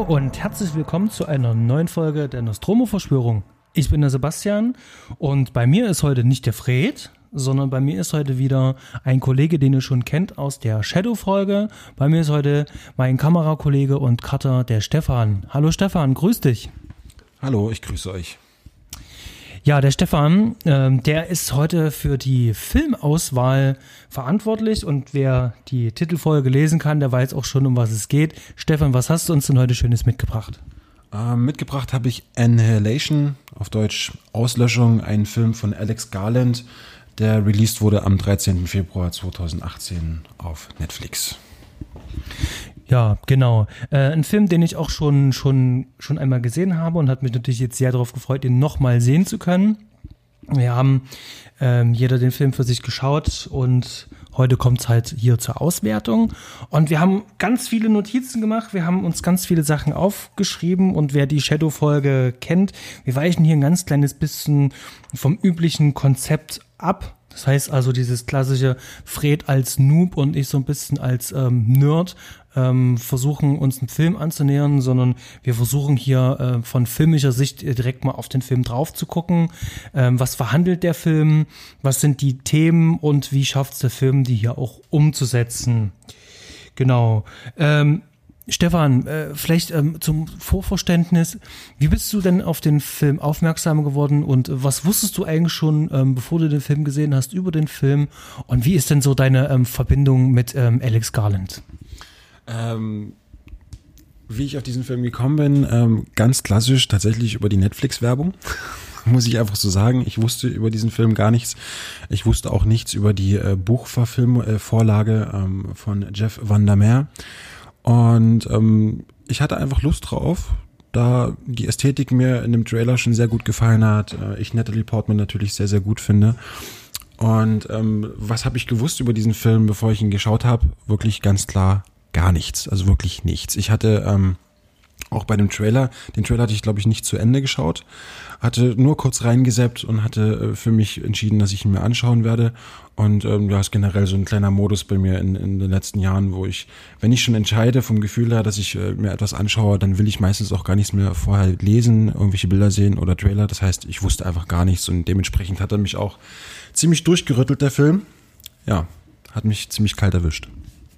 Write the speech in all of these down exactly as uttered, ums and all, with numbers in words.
und herzlich willkommen zu einer neuen Folge der Nostromo-Verschwörung. Ich bin der Sebastian und bei mir ist heute nicht der Fred, sondern bei mir ist heute wieder ein Kollege, den ihr schon kennt aus der Shadow-Folge. Bei mir ist heute mein Kamerakollege und Cutter, der Stefan. Hallo Stefan, grüß dich. Hallo, ich grüße euch. Ja, der Stefan, ähm, der ist heute für die Filmauswahl verantwortlich und wer die Titelfolge lesen kann, der weiß auch schon, um was es geht. Stefan, was hast du uns denn heute Schönes mitgebracht? Ähm, mitgebracht habe ich Annihilation, auf Deutsch Auslöschung, ein Film von Alex Garland, der released wurde am dreizehnten Februar zweitausendachtzehn auf Netflix. Ja, genau. Äh, ein Film, den ich auch schon, schon, schon einmal gesehen habe und hat mich natürlich jetzt sehr darauf gefreut, ihn nochmal sehen zu können. Wir haben ähm, jeder den Film für sich geschaut und heute kommt es halt hier zur Auswertung. Und wir haben ganz viele Notizen gemacht, wir haben uns ganz viele Sachen aufgeschrieben und wer die Shadow-Folge kennt, wir weichen hier ein ganz kleines bisschen vom üblichen Konzept ab. Das heißt also dieses klassische Fred als Noob und ich so ein bisschen als ähm, Nerd ähm, versuchen uns einen Film anzunähern, sondern wir versuchen hier äh, von filmischer Sicht direkt mal auf den Film drauf zu gucken. Ähm, was verhandelt der Film? Was sind die Themen und wie schafft es der Film, die hier auch umzusetzen? Genau. Ähm, Stefan, äh, vielleicht ähm, zum Vorverständnis, wie bist du denn auf den Film aufmerksam geworden und was wusstest du eigentlich schon, ähm, bevor du den Film gesehen hast, über den Film und wie ist denn so deine ähm, Verbindung mit ähm, Alex Garland? Ähm, wie ich auf diesen Film gekommen bin, ähm, ganz klassisch tatsächlich über die Netflix-Werbung, muss ich einfach so sagen. Ich wusste über diesen Film gar nichts. Ich wusste auch nichts über die äh, Buchverfilm-Vorlage ähm, von Jeff Vandermeer. Und ähm, ich hatte einfach Lust drauf, da die Ästhetik mir in dem Trailer schon sehr gut gefallen hat. Äh, ich Natalie Portman natürlich sehr, sehr gut finde. Und ähm, was habe ich gewusst über diesen Film, bevor ich ihn geschaut habe? Wirklich ganz klar gar nichts, also wirklich nichts. Ich hatte ähm, auch bei dem Trailer, den Trailer hatte ich glaube ich nicht zu Ende geschaut, hatte nur kurz reingesappt und hatte äh, für mich entschieden, dass ich ihn mir anschauen werde. Und ähm, ja, ist generell so ein kleiner Modus bei mir in, in den letzten Jahren, wo ich, wenn ich schon entscheide vom Gefühl her, dass ich äh, mir etwas anschaue, dann will ich meistens auch gar nichts mehr vorher lesen, irgendwelche Bilder sehen oder Trailer. Das heißt, ich wusste einfach gar nichts und dementsprechend hat er mich auch ziemlich durchgerüttelt, der Film. Ja, hat mich ziemlich kalt erwischt.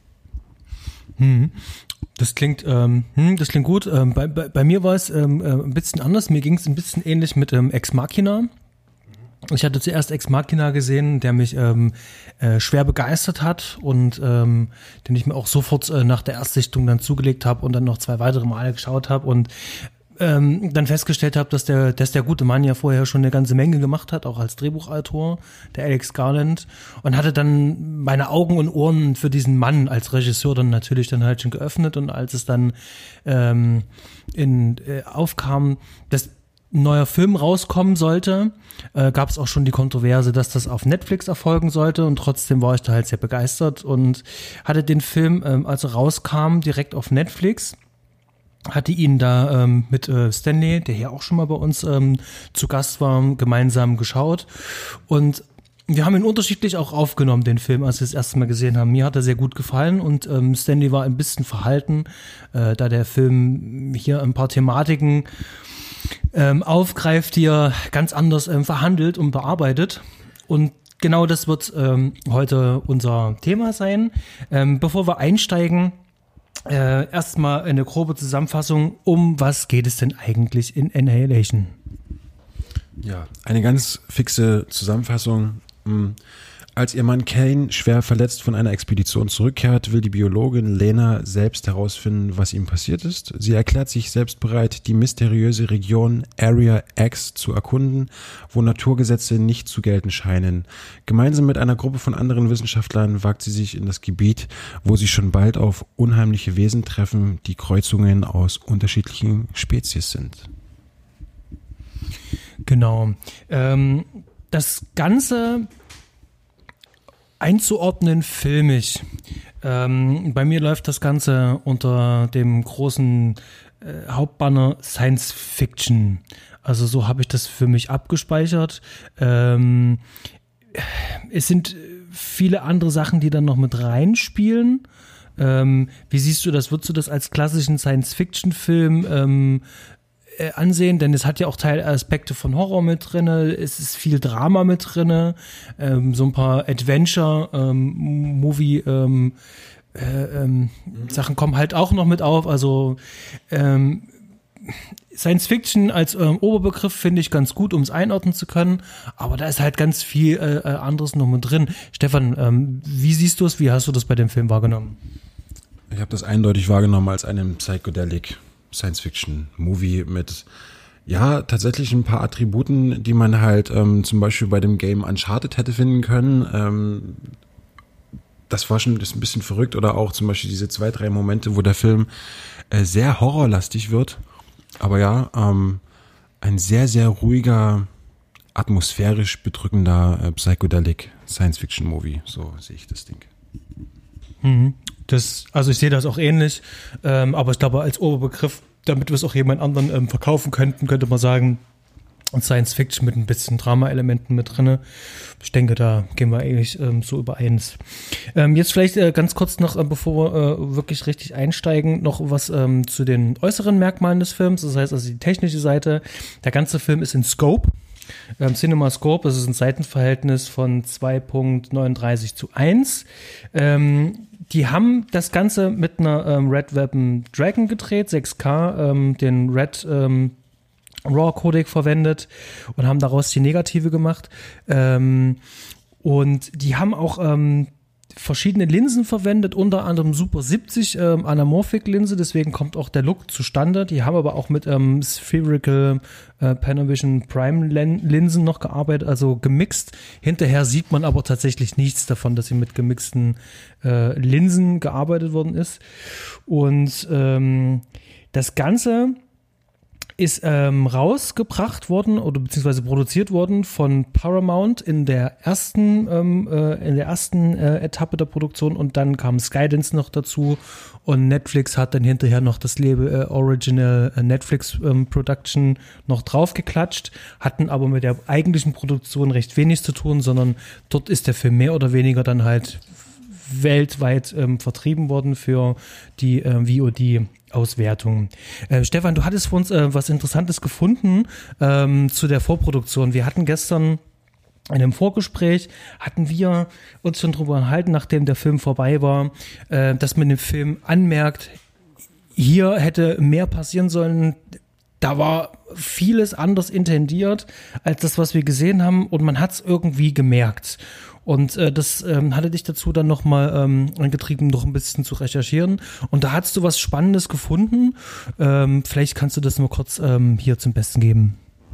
Hm. Das klingt, ähm, hm, das klingt gut. Ähm, bei, bei, bei mir war es ähm, äh, ein bisschen anders. Mir ging es ein bisschen ähnlich mit ähm, Ex Machina. Ich hatte zuerst Ex Machina gesehen, der mich ähm, äh, schwer begeistert hat und ähm, den ich mir auch sofort äh, nach der Erstsichtung dann zugelegt habe und dann noch zwei weitere Male geschaut habe und ähm, dann festgestellt habe, dass der, dass der gute Mann ja vorher schon eine ganze Menge gemacht hat, auch als Drehbuchautor, der Alex Garland, und hatte dann meine Augen und Ohren für diesen Mann als Regisseur dann natürlich dann halt schon geöffnet und als es dann ähm, in, äh, aufkam, dass ein neuer Film rauskommen sollte, äh, gab es auch schon die Kontroverse, dass das auf Netflix erfolgen sollte und trotzdem war ich da halt sehr begeistert und hatte den Film, ähm, als er rauskam, direkt auf Netflix, hatte ihn da ähm, mit äh, Stanley, der hier auch schon mal bei uns ähm, zu Gast war, gemeinsam geschaut und wir haben ihn unterschiedlich auch aufgenommen, den Film, als wir das erste Mal gesehen haben. Mir hat er sehr gut gefallen und ähm, Stanley war ein bisschen verhalten, äh, da der Film hier ein paar Thematiken ähm, aufgreift, die er ganz anders ähm, verhandelt und bearbeitet. Und genau das wird ähm, heute unser Thema sein. Ähm, bevor wir einsteigen, äh, erstmal eine grobe Zusammenfassung. Um was geht es denn eigentlich in Annihilation? Ja, eine ganz fixe Zusammenfassung. Als ihr Mann Kane schwer verletzt von einer Expedition zurückkehrt, will die Biologin Lena selbst herausfinden, was ihm passiert ist. Sie erklärt sich selbst bereit, die mysteriöse Region Area X zu erkunden, wo Naturgesetze nicht zu gelten scheinen. Gemeinsam mit einer Gruppe von anderen Wissenschaftlern wagt sie sich in das Gebiet, wo sie schon bald auf unheimliche Wesen treffen, die Kreuzungen aus unterschiedlichen Spezies sind. Genau. Ähm, das Ganze einzuordnen filmisch. Ähm, bei mir läuft das Ganze unter dem großen äh, Hauptbanner Science Fiction. Also so habe ich das für mich abgespeichert. Ähm, es sind viele andere Sachen, die dann noch mit reinspielen. Ähm, wie siehst du das? Würdest du das als klassischen Science-Fiction-Film ähm, äh, ansehen? Denn es hat ja auch Teilaspekte von Horror mit drinne, es ist viel Drama mit drinne, ähm, so ein paar Adventure-Movie- ähm, äh, ähm, mhm. Sachen kommen halt auch noch mit auf. Also ähm, Science Fiction als ähm, Oberbegriff finde ich ganz gut, um es einordnen zu können, aber da ist halt ganz viel äh, anderes noch mit drin. Stefan, ähm, wie siehst du es? Wie hast du das bei dem Film wahrgenommen? Ich habe das eindeutig wahrgenommen als einen Psychedelic Science Fiction Movie mit, ja, tatsächlich ein paar Attributen, die man halt ähm, zum Beispiel bei dem Game Uncharted hätte finden können. Ähm, das war schon das ist ein bisschen verrückt, oder auch zum Beispiel diese zwei, drei Momente, wo der Film äh, sehr horrorlastig wird. Aber ja, ähm, ein sehr, sehr ruhiger, atmosphärisch bedrückender äh, Psychedelic Science-Fiction-Movie. So sehe ich das Ding. Mhm. Das, also ich sehe das auch ähnlich, ähm, aber ich glaube als Oberbegriff, damit wir es auch jemand anderen ähm, verkaufen könnten, könnte man sagen, Science-Fiction mit ein bisschen Drama-Elementen mit drinne. Ich denke, da gehen wir eigentlich ähm, so übereins. Ähm, jetzt vielleicht äh, ganz kurz noch, äh, bevor wir äh, wirklich richtig einsteigen, noch was ähm, zu den äußeren Merkmalen des Films. Das heißt also die technische Seite. Der ganze Film ist in Scope. Ähm, CinemaScope, das ist ein Seitenverhältnis von zwei Komma neununddreißig zu eins. Ähm, die haben das Ganze mit einer ähm, Red Weapon Dragon gedreht, sechs K, ähm, den Red ähm, RAW-Codec verwendet und haben daraus die Negative gemacht. Ähm, und die haben auch ähm, verschiedene Linsen verwendet, unter anderem Super siebzig ähm, Anamorphic-Linse, deswegen kommt auch der Look zustande. Die haben aber auch mit ähm, Spherical äh, Panavision Prime-Linsen noch gearbeitet, also gemixt. Hinterher sieht man aber tatsächlich nichts davon, dass sie mit gemixten äh, Linsen gearbeitet worden ist. Und ähm, das Ganze ist ähm, rausgebracht worden oder beziehungsweise produziert worden von Paramount in der ersten ähm, äh, in der ersten äh, Etappe der Produktion, und dann kam Skydance noch dazu und Netflix hat dann hinterher noch das Label äh, Original äh, Netflix ähm, Production noch draufgeklatscht, hatten aber mit der eigentlichen Produktion recht wenig zu tun, sondern dort ist der Film mehr oder weniger dann halt weltweit ähm, vertrieben worden für die äh, V O D-Auswertung. Äh, Stefan, du hattest für uns äh, was Interessantes gefunden ähm, zu der Vorproduktion. Wir hatten gestern in einem Vorgespräch, hatten wir uns schon drüber unterhalten, nachdem der Film vorbei war, äh, dass man dem Film anmerkt, hier hätte mehr passieren sollen. Da war vieles anders intendiert als das, was wir gesehen haben, und man hat es irgendwie gemerkt. Und äh, das ähm, hatte dich dazu dann nochmal ähm, angetrieben, noch ein bisschen zu recherchieren. Und da hast du was Spannendes gefunden. Ähm, vielleicht kannst du das nur kurz ähm, hier zum Besten geben.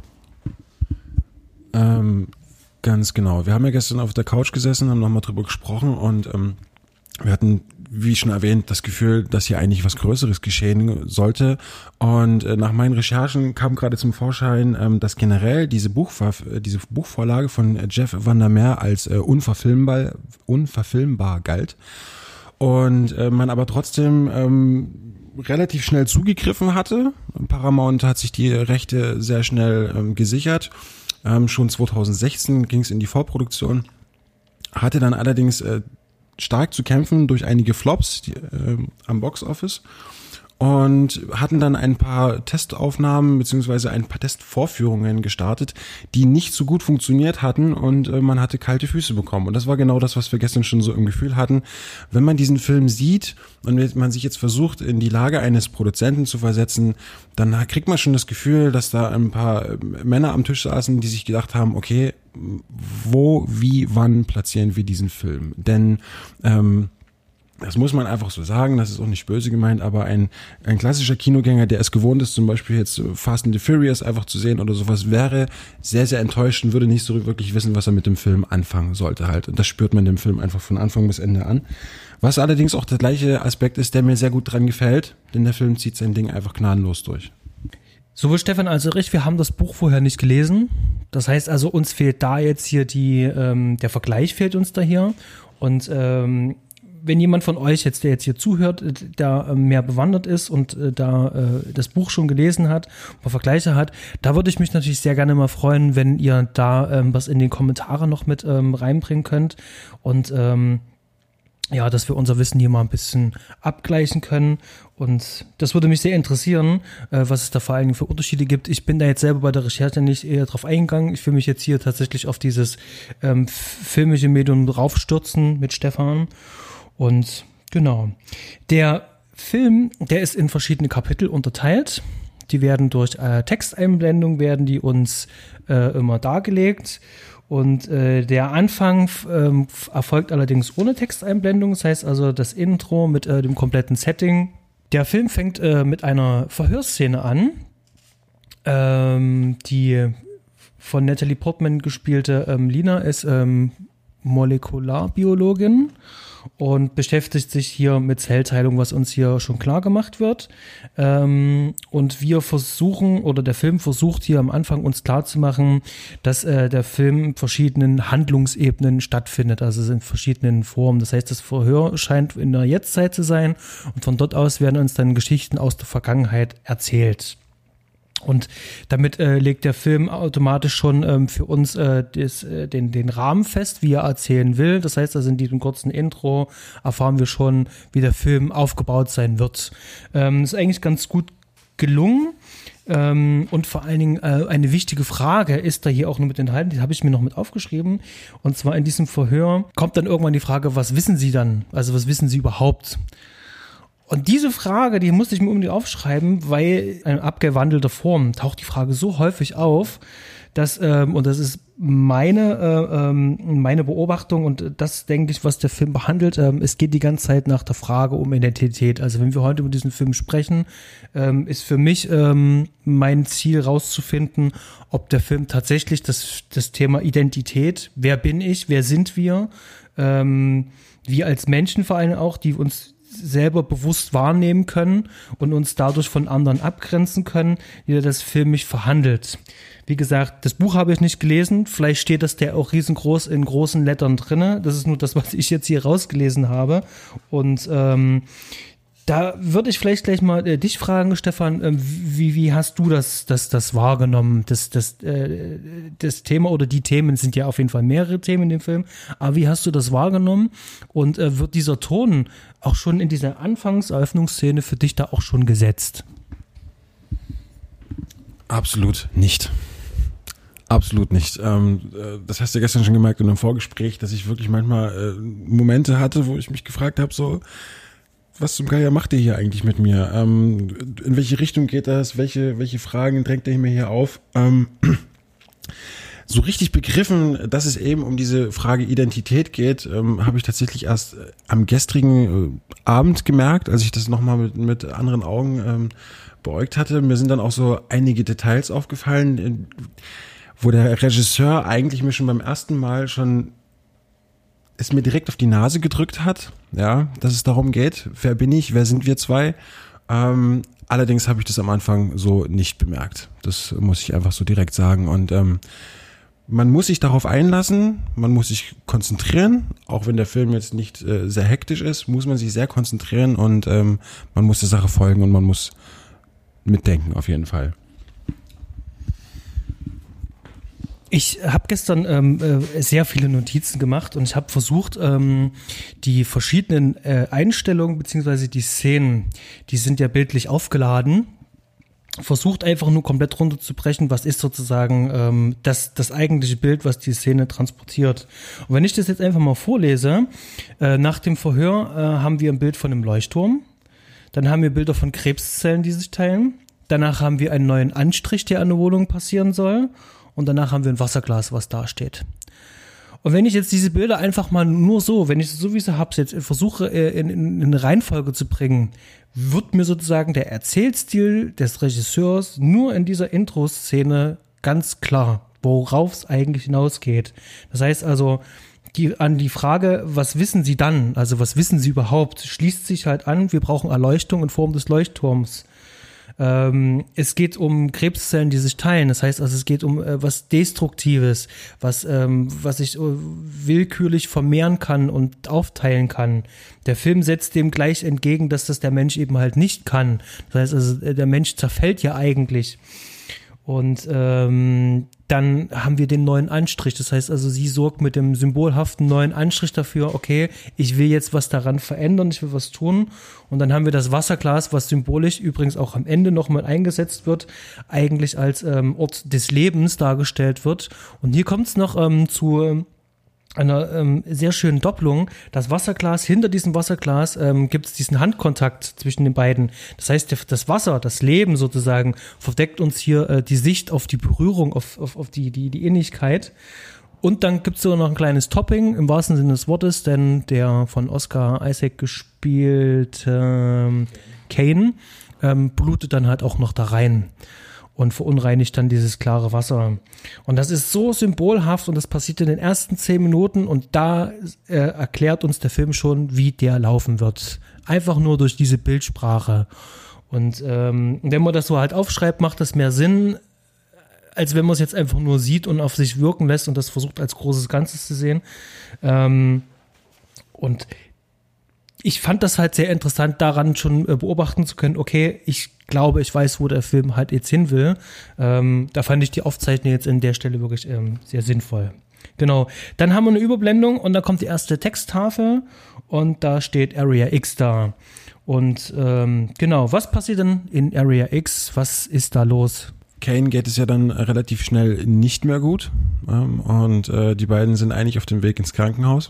Ähm, ganz genau. Wir haben ja gestern auf der Couch gesessen, haben nochmal drüber gesprochen, und ähm, wir hatten, wie schon erwähnt, das Gefühl, dass hier eigentlich was Größeres geschehen sollte. Und äh, nach meinen Recherchen kam gerade zum Vorschein, ähm, dass generell diese, Buchver- diese Buchvorlage von Jeff Vandermeer als äh, unverfilmbar, unverfilmbar galt. Und äh, man aber trotzdem ähm, relativ schnell zugegriffen hatte. Paramount hat sich die Rechte sehr schnell ähm, gesichert. Ähm, schon zweitausendsechzehn ging es in die Vorproduktion. Hatte dann allerdings äh, stark zu kämpfen durch einige Flops die, äh, am Boxoffice, und hatten dann ein paar Testaufnahmen beziehungsweise ein paar Testvorführungen gestartet, die nicht so gut funktioniert hatten, und äh, man hatte kalte Füße bekommen. Und das war genau das, was wir gestern schon so im Gefühl hatten. Wenn man diesen Film sieht und man sich jetzt versucht, in die Lage eines Produzenten zu versetzen, dann kriegt man schon das Gefühl, dass da ein paar Männer am Tisch saßen, die sich gedacht haben, okay, wo, wie, wann platzieren wir diesen Film? Denn ähm, das muss man einfach so sagen, das ist auch nicht böse gemeint, aber ein, ein klassischer Kinogänger, der es gewohnt ist, zum Beispiel jetzt Fast and the Furious einfach zu sehen oder sowas, wäre sehr, sehr enttäuscht und würde nicht so wirklich wissen, was er mit dem Film anfangen sollte halt. Und das spürt man dem Film einfach von Anfang bis Ende an. Was allerdings auch der gleiche Aspekt ist, der mir sehr gut dran gefällt, denn der Film zieht sein Ding einfach gnadenlos durch. Sowohl Stefan als auch ich, wir haben das Buch vorher nicht gelesen. Das heißt also, uns fehlt da jetzt hier die, ähm, der Vergleich fehlt uns da hier. Und ähm, wenn jemand von euch jetzt, der jetzt hier zuhört, da mehr bewandert ist und äh, da äh, das Buch schon gelesen hat, mal Vergleiche hat, da würde ich mich natürlich sehr gerne mal freuen, wenn ihr da ähm, was in den Kommentaren noch mit ähm, reinbringen könnt. Und ähm, ja, dass wir unser Wissen hier mal ein bisschen abgleichen können. Und das würde mich sehr interessieren, äh, was es da vor allen Dingen für Unterschiede gibt. Ich bin da jetzt selber bei der Recherche nicht eher drauf eingegangen. Ich will mich jetzt hier tatsächlich auf dieses ähm, filmische Medium draufstürzen mit Stefan. Und genau. Der Film, der ist in verschiedene Kapitel unterteilt. Die werden durch äh, Texteinblendung, werden die uns äh, immer dargelegt. Und äh, der Anfang ähm, erfolgt allerdings ohne Texteinblendung. Das heißt also das Intro mit äh, dem kompletten Setting. Der Film fängt äh, mit einer Verhörszene an, ähm, die von Natalie Portman gespielte ähm, Lina ist ähm, Molekularbiologin und beschäftigt sich hier mit Zellteilung, was uns hier schon klar gemacht wird. Ähm, und wir versuchen, oder der Film versucht hier am Anfang uns klarzumachen, dass äh, der Film in verschiedenen Handlungsebenen stattfindet, also in verschiedenen Formen. Das heißt, das Verhör scheint in der Jetztzeit zu sein und von dort aus werden uns dann Geschichten aus der Vergangenheit erzählt. Und damit äh, legt der Film automatisch schon ähm, für uns äh, des, äh, den, den Rahmen fest, wie er erzählen will. Das heißt, also in diesem kurzen Intro erfahren wir schon, wie der Film aufgebaut sein wird. Ähm, ist eigentlich ganz gut gelungen. Ähm, und vor allen Dingen äh, eine wichtige Frage ist da hier auch nur mit enthalten, die habe ich mir noch mit aufgeschrieben. Und zwar in diesem Verhör kommt dann irgendwann die Frage, was wissen Sie dann? Also was wissen Sie überhaupt? Und diese Frage, die musste ich mir unbedingt aufschreiben, weil in abgewandelter Form taucht die Frage so häufig auf, dass, ähm, und das ist meine, äh, ähm, meine Beobachtung und das denke ich, was der Film behandelt, ähm, es geht die ganze Zeit nach der Frage um Identität. Also wenn wir heute über diesen Film sprechen, ähm, ist für mich ähm, mein Ziel rauszufinden, ob der Film tatsächlich das, das Thema Identität, wer bin ich, wer sind wir, ähm, wir als Menschen vor allem auch, die uns selber bewusst wahrnehmen können und uns dadurch von anderen abgrenzen können, wie das filmisch verhandelt. Wie gesagt, das Buch habe ich nicht gelesen, vielleicht steht das der auch riesengroß in großen Lettern drinne. Das ist nur das, was ich jetzt hier rausgelesen habe. Und ähm, da würde ich vielleicht gleich mal äh, dich fragen, Stefan, äh, wie, wie hast du das, das, das wahrgenommen? Das, das, äh, das Thema oder die Themen sind ja auf jeden Fall mehrere Themen in dem Film, aber wie hast du das wahrgenommen? Und äh, wird dieser Ton auch schon in dieser Anfangseröffnungsszene für dich da auch schon gesetzt? Absolut nicht. Absolut nicht. Ähm, das hast du ja gestern schon gemerkt in einem Vorgespräch, dass ich wirklich manchmal äh, Momente hatte, wo ich mich gefragt habe, so, was zum Geier macht ihr hier eigentlich mit mir? Ähm, in welche Richtung geht das? Welche, welche Fragen drängt ihr mir hier auf? Ähm, so richtig begriffen, dass es eben um diese Frage Identität geht, ähm, habe ich tatsächlich erst am gestrigen äh, Abend gemerkt, als ich das nochmal mit, mit anderen Augen ähm, beäugt hatte. Mir sind dann auch so einige Details aufgefallen, äh, wo der Regisseur eigentlich mir schon beim ersten Mal schon es mir direkt auf die Nase gedrückt hat, ja, dass es darum geht, wer bin ich, wer sind wir zwei. Ähm, allerdings habe ich das am Anfang so nicht bemerkt. Das muss ich einfach so direkt sagen. Und ähm, man muss sich darauf einlassen, man muss sich konzentrieren, auch wenn der Film jetzt nicht äh, sehr hektisch ist, muss man sich sehr konzentrieren und ähm, man muss der Sache folgen und man muss mitdenken auf jeden Fall. Ich habe gestern ähm, äh, sehr viele Notizen gemacht und ich habe versucht, ähm, die verschiedenen äh, Einstellungen beziehungsweise die Szenen, die sind ja bildlich aufgeladen, versucht einfach nur komplett runterzubrechen, was ist sozusagen ähm, das, das eigentliche Bild, was die Szene transportiert. Und wenn ich das jetzt einfach mal vorlese, äh, nach dem Verhör äh, haben wir ein Bild von einem Leuchtturm, dann haben wir Bilder von Krebszellen, die sich teilen, danach haben wir einen neuen Anstrich, der an der Wohnung passieren soll. Und danach haben wir ein Wasserglas, was da steht. Und wenn ich jetzt diese Bilder einfach mal nur so, wenn ich es so wie sie habe, jetzt versuche in, in, in eine Reihenfolge zu bringen, wird mir sozusagen der Erzählstil des Regisseurs nur in dieser Intro-Szene ganz klar, worauf es eigentlich hinausgeht. Das heißt also, die, an die Frage, was wissen Sie dann, also was wissen Sie überhaupt, schließt sich halt an, wir brauchen Erleuchtung in Form des Leuchtturms. Ähm, es geht um Krebszellen, die sich teilen. Das heißt also, es geht um äh, was Destruktives, was, ähm, was sich äh, willkürlich vermehren kann und aufteilen kann. Der Film setzt dem gleich entgegen, dass das der Mensch eben halt nicht kann. Das heißt also, der Mensch zerfällt ja eigentlich. Und ähm, dann haben wir den neuen Anstrich. Das heißt also, sie sorgt mit dem symbolhaften neuen Anstrich dafür, okay, ich will jetzt was daran verändern, ich will was tun. Und dann haben wir das Wasserglas, was symbolisch übrigens auch am Ende nochmal eingesetzt wird, eigentlich als ähm, Ort des Lebens dargestellt wird. Und hier kommt es noch ähm, zu ähm, einer ähm, sehr schönen Doppelung. Das Wasserglas, hinter diesem Wasserglas ähm, gibt es diesen Handkontakt zwischen den beiden. Das heißt, das Wasser, das Leben sozusagen, verdeckt uns hier äh, die Sicht auf die Berührung, auf, auf, auf die, die, die Innigkeit. Und dann gibt es sogar noch ein kleines Topping, im wahrsten Sinne des Wortes, denn der von Oscar Isaac gespielte ähm, Kane ähm, blutet dann halt auch noch da rein und verunreinigt dann dieses klare Wasser. Und das ist so symbolhaft und das passiert in den ersten zehn Minuten und da äh, erklärt uns der Film schon, wie der laufen wird. Einfach nur durch diese Bildsprache. Und ähm, wenn man das so halt aufschreibt, macht das mehr Sinn, als wenn man es jetzt einfach nur sieht und auf sich wirken lässt und das versucht als großes Ganzes zu sehen. Ähm, und ich fand das halt sehr interessant, daran schon äh, beobachten zu können, okay, ich glaube, ich weiß, wo der Film halt jetzt hin will. Ähm, da fand ich die Aufzeichnung jetzt in der Stelle wirklich ähm, sehr sinnvoll. Genau. Dann haben wir eine Überblendung und dann kommt die erste Texttafel und da steht Area X da. Und ähm, genau, was passiert denn in Area X? Was ist da los? Kane geht es ja dann relativ schnell nicht mehr gut ähm, und äh, die beiden sind eigentlich auf dem Weg ins Krankenhaus.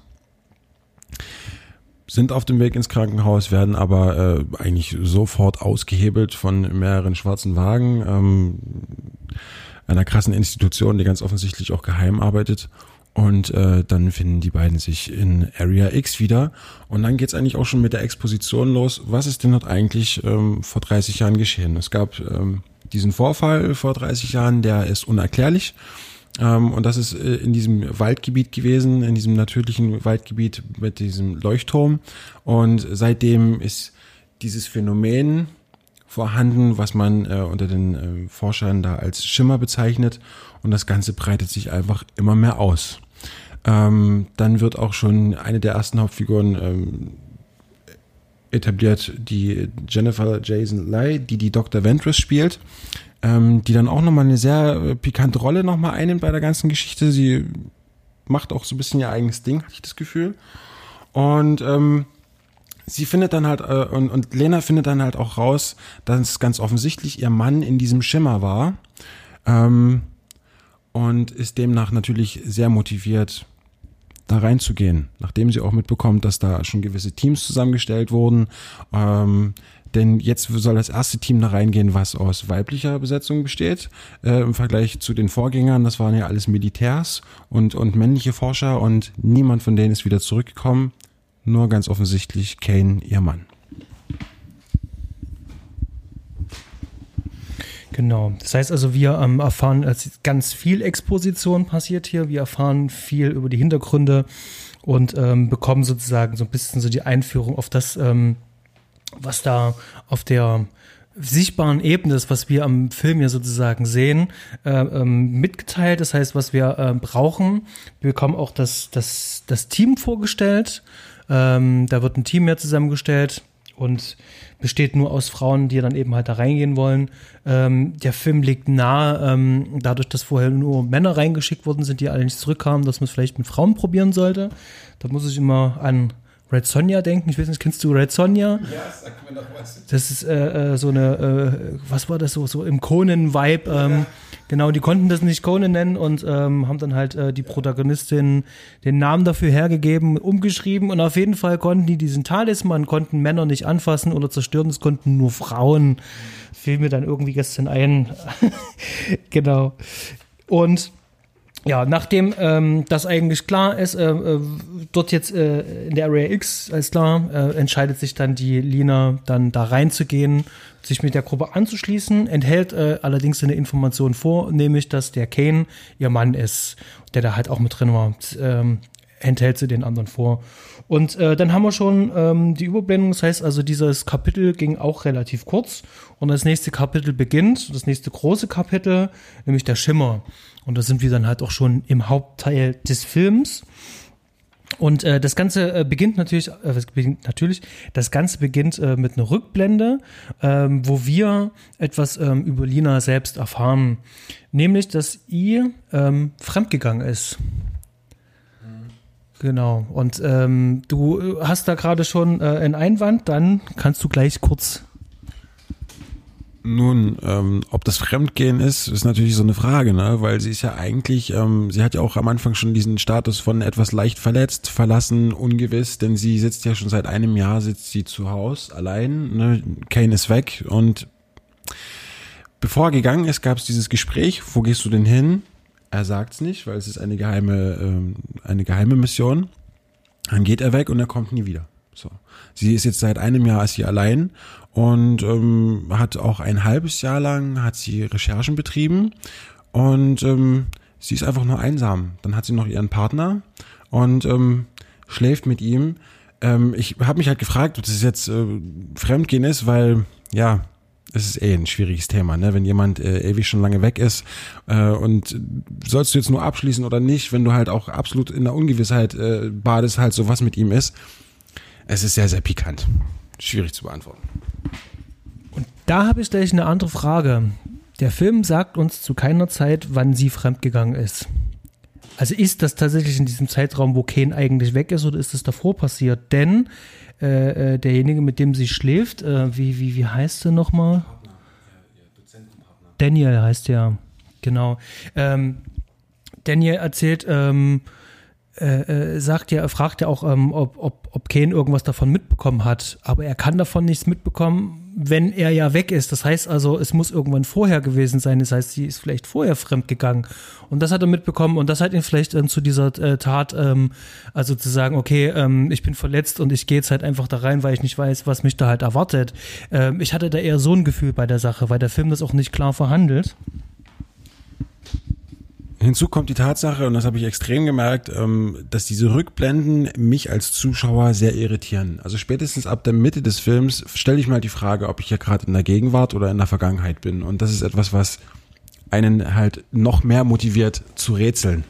Sind auf dem Weg ins Krankenhaus, werden aber äh, eigentlich sofort ausgehebelt von mehreren schwarzen Wagen, ähm, einer krassen Institution, die ganz offensichtlich auch geheim arbeitet. Und äh, dann finden die beiden sich in Area X wieder. Und dann geht's eigentlich auch schon mit der Exposition los. Was ist denn dort eigentlich ähm, vor dreißig Jahren geschehen? Es gab ähm, diesen Vorfall vor dreißig Jahren, der ist unerklärlich. Um, und das ist äh, in diesem Waldgebiet gewesen, in diesem natürlichen Waldgebiet mit diesem Leuchtturm. Und seitdem ist dieses Phänomen vorhanden, was man äh, unter den äh, Forschern da als Schimmer bezeichnet. Und das Ganze breitet sich einfach immer mehr aus. Ähm, dann wird auch schon eine der ersten Hauptfiguren ähm, etabliert, die Jennifer Jason Leigh, die die Doktor Ventress spielt. Die dann auch nochmal eine sehr pikante Rolle nochmal einnimmt bei der ganzen Geschichte. Sie macht auch so ein bisschen ihr eigenes Ding, hatte ich das Gefühl. Und ähm, sie findet dann halt, äh, und, und Lena findet dann halt auch raus, dass ganz offensichtlich ihr Mann in diesem Schimmer war. Ähm, und ist demnach natürlich sehr motiviert, da reinzugehen. Nachdem sie auch mitbekommt, dass da schon gewisse Teams zusammengestellt wurden. Ähm, Denn jetzt soll das erste Team da reingehen, was aus weiblicher Besetzung besteht, äh, im Vergleich zu den Vorgängern. Das waren ja alles Militärs und, und männliche Forscher und niemand von denen ist wieder zurückgekommen. Nur ganz offensichtlich Kane, ihr Mann. Genau. Das heißt also, wir ähm, erfahren, also ganz viel Exposition passiert hier. Wir erfahren viel über die Hintergründe und ähm, bekommen sozusagen so ein bisschen so die Einführung auf das, ähm, was da auf der sichtbaren Ebene ist, was wir am Film ja sozusagen sehen, äh, ähm, mitgeteilt. Das heißt, was wir äh, brauchen. Wir bekommen auch das, das, das Team vorgestellt. Ähm, da wird ein Team mehr zusammengestellt und besteht nur aus Frauen, die dann eben halt da reingehen wollen. Ähm, der Film legt nahe, ähm, dadurch, dass vorher nur Männer reingeschickt worden sind, die alle nicht zurückkamen, dass man es vielleicht mit Frauen probieren sollte. Da muss ich immer an Red Sonja denken. Ich weiß nicht, kennst du Red Sonja? Ja, sag mir doch was. Das ist äh, so eine, äh, was war das so, so im Conan-Vibe. Ähm, ja. Genau, die konnten das nicht Conan nennen und ähm, haben dann halt äh, die Protagonistin den Namen dafür hergegeben, umgeschrieben und auf jeden Fall konnten die diesen Talisman, konnten Männer nicht anfassen oder zerstören, das konnten nur Frauen. Fiel mir dann irgendwie gestern ein. Genau. Und ja, nachdem ähm, das eigentlich klar ist, äh, äh, dort jetzt äh, in der Area X, alles klar, äh, entscheidet sich dann die Lina, dann da reinzugehen, sich mit der Gruppe anzuschließen, enthält äh, allerdings eine Information vor, nämlich, dass der Kane ihr Mann ist, der da halt auch mit drin war, ähm, enthält sie den anderen vor. Und äh, dann haben wir schon ähm, die Überblendung, das heißt also, dieses Kapitel ging auch relativ kurz und das nächste Kapitel beginnt, das nächste große Kapitel, nämlich der Schimmer. Und da sind wir dann halt auch schon im Hauptteil des Films. Und äh, das Ganze äh, beginnt natürlich, äh, es beginnt natürlich, das Ganze beginnt äh, mit einer Rückblende, ähm, wo wir etwas ähm, über Lina selbst erfahren. Nämlich, dass ihr ähm, fremdgegangen ist. Mhm. Genau. Und ähm, du hast da gerade schon äh, einen Einwand, dann kannst du gleich kurz. Nun, ähm, ob das Fremdgehen ist, ist natürlich so eine Frage, ne? Weil sie ist ja eigentlich, ähm, sie hat ja auch am Anfang schon diesen Status von etwas leicht verletzt, verlassen, ungewiss, denn sie sitzt ja schon seit einem Jahr, sitzt sie zu Hause allein, ne? Kane ist weg und bevor er gegangen ist, gab es dieses Gespräch, wo gehst du denn hin? Er sagt's nicht, weil es ist eine geheime, ähm, eine geheime Mission. Dann geht er weg und er kommt nie wieder. So. Sie ist jetzt seit einem Jahr ist sie allein und ähm, hat auch ein halbes Jahr lang hat sie Recherchen betrieben und ähm, sie ist einfach nur einsam. Dann hat sie noch ihren Partner und ähm, schläft mit ihm. Ähm, ich habe mich halt gefragt, ob das jetzt äh, Fremdgehen ist, weil ja, es ist eh ein schwieriges Thema, ne? Wenn jemand äh, ewig schon lange weg ist äh, und sollst du jetzt nur abschließen oder nicht, wenn du halt auch absolut in der Ungewissheit äh, badest, halt so was mit ihm ist. Es ist sehr, sehr pikant. Schwierig zu beantworten. Und da habe ich gleich eine andere Frage. Der Film sagt uns zu keiner Zeit, wann sie fremdgegangen ist. Also ist das tatsächlich in diesem Zeitraum, wo Kane eigentlich weg ist, oder ist das davor passiert? Denn äh, derjenige, mit dem sie schläft, äh, wie, wie, wie heißt er nochmal? Partner, ja, ja, Dozentenpartner. Daniel heißt der, genau. Ähm, Daniel erzählt, ähm, Äh, sagt ja, er fragt ja auch, ähm, ob, ob, ob Kane irgendwas davon mitbekommen hat. Aber er kann davon nichts mitbekommen, wenn er ja weg ist. Das heißt also, es muss irgendwann vorher gewesen sein. Das heißt, sie ist vielleicht vorher fremdgegangen. Und das hat er mitbekommen und das hat ihn vielleicht dann zu dieser äh, Tat, ähm, also zu sagen, okay, ähm, ich bin verletzt und ich gehe jetzt halt einfach da rein, weil ich nicht weiß, was mich da halt erwartet. Ähm, ich hatte da eher so ein Gefühl bei der Sache, weil der Film das auch nicht klar verhandelt. Hinzu kommt die Tatsache, und das habe ich extrem gemerkt, dass diese Rückblenden mich als Zuschauer sehr irritieren. Also spätestens ab der Mitte des Films stelle ich mal die Frage, ob ich ja gerade in der Gegenwart oder in der Vergangenheit bin. Und das ist etwas, was einen halt noch mehr motiviert zu rätseln.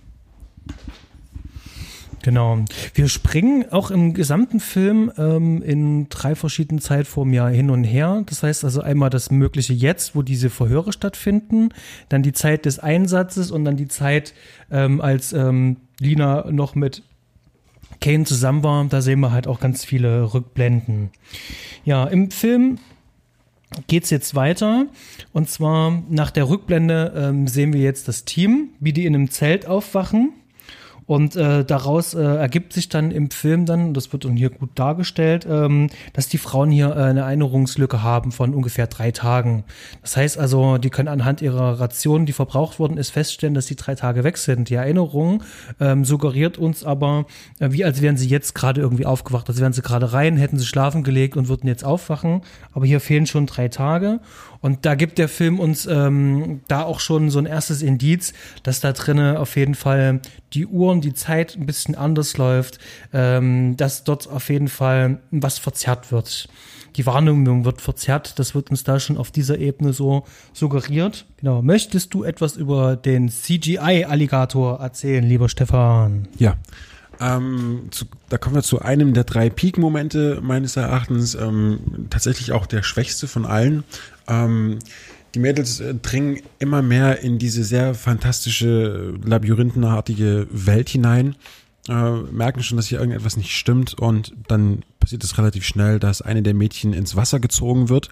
Genau. Wir springen auch im gesamten Film ähm, in drei verschiedenen Zeitformen ja hin und her. Das heißt also einmal das mögliche Jetzt, wo diese Verhöre stattfinden, dann die Zeit des Einsatzes und dann die Zeit, ähm, als ähm, Lina noch mit Kane zusammen war. Da sehen wir halt auch ganz viele Rückblenden. Ja, im Film geht's jetzt weiter und zwar nach der Rückblende ähm, sehen wir jetzt das Team, wie die in einem Zelt aufwachen. Und äh, daraus äh, ergibt sich dann im Film dann, das wird hier gut dargestellt, ähm, dass die Frauen hier äh, eine Erinnerungslücke haben von ungefähr drei Tagen. Das heißt also, die können anhand ihrer Ration, die verbraucht worden ist, feststellen, dass die drei Tage weg sind. Die Erinnerung ähm, suggeriert uns aber, äh, wie als wären sie jetzt gerade irgendwie aufgewacht. Also wären sie gerade rein, hätten sie schlafen gelegt und würden jetzt aufwachen. Aber hier fehlen schon drei Tage. Und da gibt der Film uns ähm, da auch schon so ein erstes Indiz, dass da drinnen auf jeden Fall die Uhren, die Zeit ein bisschen anders läuft, ähm, dass dort auf jeden Fall was verzerrt wird. Die Wahrnehmung wird verzerrt, das wird uns da schon auf dieser Ebene so suggeriert. Genau. Möchtest du etwas über den C G I-Alligator erzählen, lieber Stefan? Ja. Ähm, zu, da kommen wir zu einem der drei Peak-Momente meines Erachtens, ähm, tatsächlich auch der schwächste von allen. Ähm, die Mädels äh, dringen immer mehr in diese sehr fantastische, labyrinthenartige Welt hinein, äh, merken schon, dass hier irgendetwas nicht stimmt und dann passiert es relativ schnell, dass eine der Mädchen ins Wasser gezogen wird.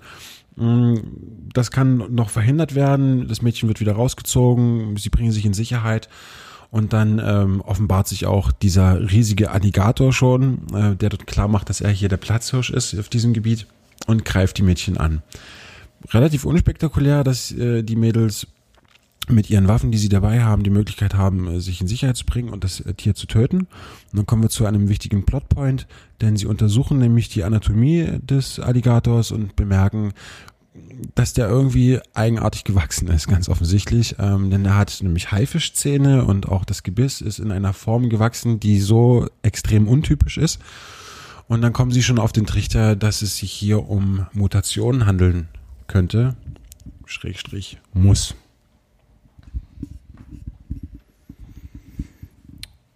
Das kann noch verhindert werden, das Mädchen wird wieder rausgezogen, sie bringen sich in Sicherheit. Und dann ähm, offenbart sich auch dieser riesige Alligator schon, äh, der dort klar macht, dass er hier der Platzhirsch ist auf diesem Gebiet und greift die Mädchen an. Relativ unspektakulär, dass äh, die Mädels mit ihren Waffen, die sie dabei haben, die Möglichkeit haben, äh, sich in Sicherheit zu bringen und das äh, Tier zu töten. Und dann kommen wir zu einem wichtigen Plotpoint, denn sie untersuchen nämlich die Anatomie des Alligators und bemerken, dass der irgendwie eigenartig gewachsen ist, ganz offensichtlich, ähm, denn er hat nämlich Haifischzähne und auch das Gebiss ist in einer Form gewachsen, die so extrem untypisch ist. Und dann kommen sie schon auf den Trichter, dass es sich hier um Mutationen handeln könnte, Schrägstrich muss.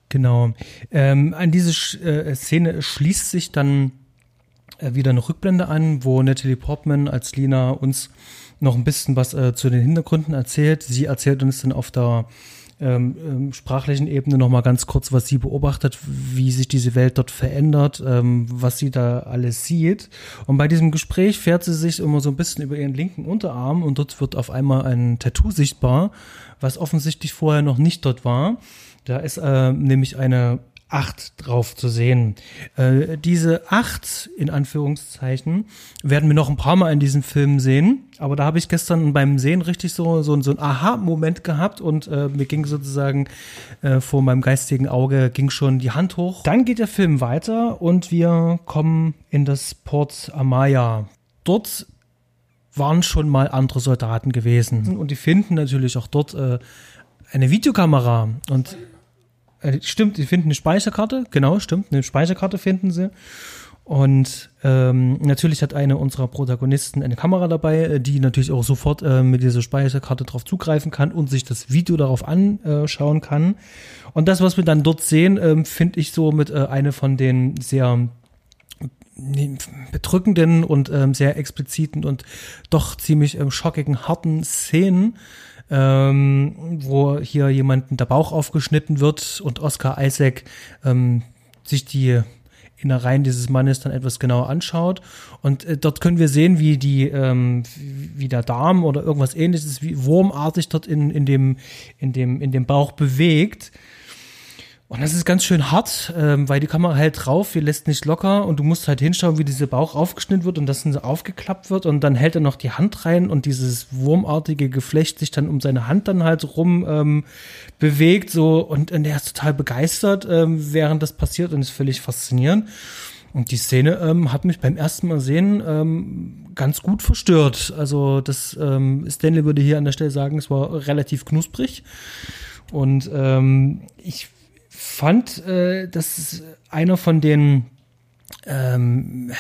Genau. Ähm, an diese Sch- äh, Szene schließt sich dann äh, wieder eine Rückblende an, wo Natalie Portman als Lina uns noch ein bisschen was äh, zu den Hintergründen erzählt. Sie erzählt uns dann auf der ähm, ähm, sprachlichen Ebene noch mal ganz kurz, was sie beobachtet, wie sich diese Welt dort verändert, ähm, was sie da alles sieht. Und bei diesem Gespräch fährt sie sich immer so ein bisschen über ihren linken Unterarm und dort wird auf einmal ein Tattoo sichtbar, was offensichtlich vorher noch nicht dort war. Da ist äh, nämlich eine acht drauf zu sehen. Äh, diese acht, in Anführungszeichen, werden wir noch ein paar Mal in diesem Film sehen. Aber da habe ich gestern beim Sehen richtig so, so, so einen Aha-Moment gehabt und äh, mir ging sozusagen äh, vor meinem geistigen Auge ging schon die Hand hoch. Dann geht der Film weiter und wir kommen in das Port Amaya. Dort waren schon mal andere Soldaten gewesen. Und die finden natürlich auch dort äh, eine Videokamera und äh, stimmt, die finden eine Speicherkarte, genau, stimmt, eine Speicherkarte finden sie. Und ähm, natürlich hat eine unserer Protagonisten eine Kamera dabei, die natürlich auch sofort äh, mit dieser Speicherkarte drauf zugreifen kann und sich das Video darauf anschauen kann. Und das, was wir dann dort sehen, ähm, finde ich so mit äh, eine von den sehr bedrückenden und ähm, sehr expliziten und doch ziemlich ähm, schockigen, harten Szenen, ähm, wo hier jemanden der Bauch aufgeschnitten wird und Oscar Isaac ähm, sich die Innereien dieses Mannes dann etwas genauer anschaut. Und äh, dort können wir sehen, wie die, ähm, wie der Darm oder irgendwas ähnliches, wie wurmartig dort in, in dem, in dem, in dem Bauch bewegt. Und das ist ganz schön hart, ähm, weil die Kamera hält drauf, die lässt nicht locker und du musst halt hinschauen, wie dieser Bauch aufgeschnitten wird und das dann so aufgeklappt wird und dann hält er noch die Hand rein und dieses wurmartige Geflecht sich dann um seine Hand dann halt rum ähm, bewegt so und, und er ist total begeistert, ähm, während das passiert und ist völlig faszinierend. Und die Szene ähm, hat mich beim ersten Mal sehen ähm, ganz gut verstört. Also das ähm, Stanley würde hier an der Stelle sagen, es war relativ knusprig und ähm, ich fand, äh, dass einer von den ähm,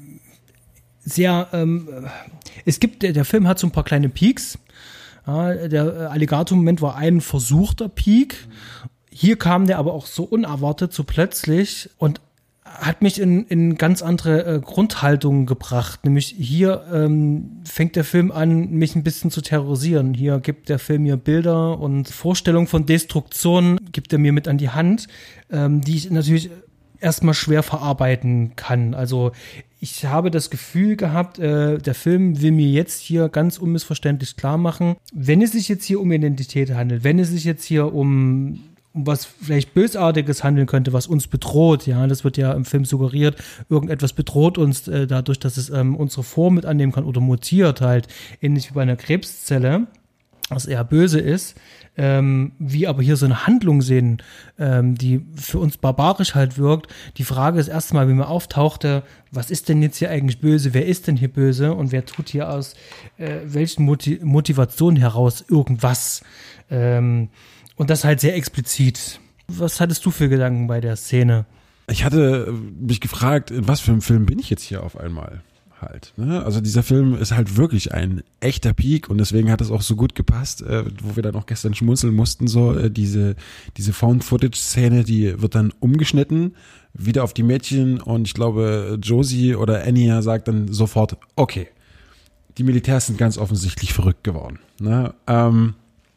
sehr, ähm, es gibt, der, der Film hat so ein paar kleine Peaks. Ja, der Alligator-Moment war ein versuchter Peak. Hier kam der aber auch so unerwartet, so plötzlich und hat mich in, in ganz andere äh, Grundhaltungen gebracht. Nämlich hier ähm, fängt der Film an, mich ein bisschen zu terrorisieren. Hier gibt der Film mir Bilder und Vorstellungen von Destruktion, gibt er mir mit an die Hand, ähm, die ich natürlich erstmal schwer verarbeiten kann. Also ich habe das Gefühl gehabt, äh, der Film will mir jetzt hier ganz unmissverständlich klar machen, wenn es sich jetzt hier um Identität handelt, wenn es sich jetzt hier um was vielleicht Bösartiges handeln könnte, was uns bedroht, ja, das wird ja im Film suggeriert, irgendetwas bedroht uns äh, dadurch, dass es ähm, unsere Form mit annehmen kann oder mutiert halt, ähnlich wie bei einer Krebszelle, was eher böse ist, ähm, wie aber hier so eine Handlung sehen, ähm, die für uns barbarisch halt wirkt. Die Frage ist erstmal, wie mir auftauchte, was ist denn jetzt hier eigentlich böse, wer ist denn hier böse und wer tut hier aus äh, welchen Moti- Motivationen heraus irgendwas, ähm, und das halt sehr explizit. Was hattest du für Gedanken bei der Szene? Ich hatte mich gefragt, in was für einem Film bin ich jetzt hier auf einmal halt. Ne? Also dieser Film ist halt wirklich ein echter Peak und deswegen hat es auch so gut gepasst, äh, wo wir dann auch gestern schmunzeln mussten, so äh, diese, diese Found-Footage-Szene, die wird dann umgeschnitten, wieder auf die Mädchen und ich glaube Josie oder Anya sagt dann sofort, okay, die Militärs sind ganz offensichtlich verrückt geworden. Ne? Ähm,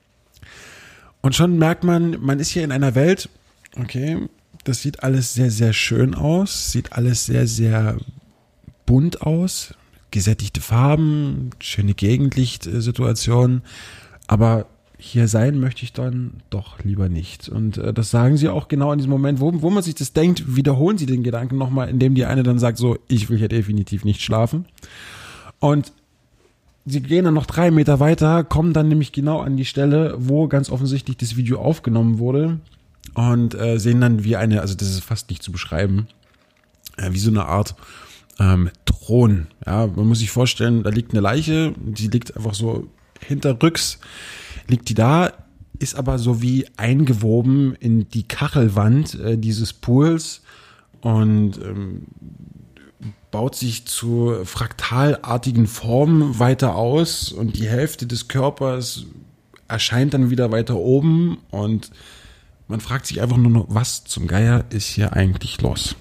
Und schon merkt man, man ist hier in einer Welt, okay, das sieht alles sehr, sehr schön aus, sieht alles sehr, sehr bunt aus, gesättigte Farben, schöne Gegenlichtsituationen, aber hier sein möchte ich dann doch lieber nicht. Und äh, das sagen sie auch genau in diesem Moment, wo, wo man sich das denkt, wiederholen sie den Gedanken nochmal, indem die eine dann sagt so, ich will hier definitiv nicht schlafen. Und sie gehen dann noch drei Meter weiter, kommen dann nämlich genau an die Stelle, wo ganz offensichtlich das Video aufgenommen wurde und äh, sehen dann wie eine, also das ist fast nicht zu beschreiben, äh, wie so eine Art ähm, Thron. Ja, man muss sich vorstellen, da liegt eine Leiche, die liegt einfach so hinterrücks, liegt die da, ist aber so wie eingewoben in die Kachelwand äh, dieses Pools und ähm, baut sich zu fraktalartigen Formen weiter aus und die Hälfte des Körpers erscheint dann wieder weiter oben und Man fragt sich einfach nur noch, was zum Geier ist hier eigentlich los?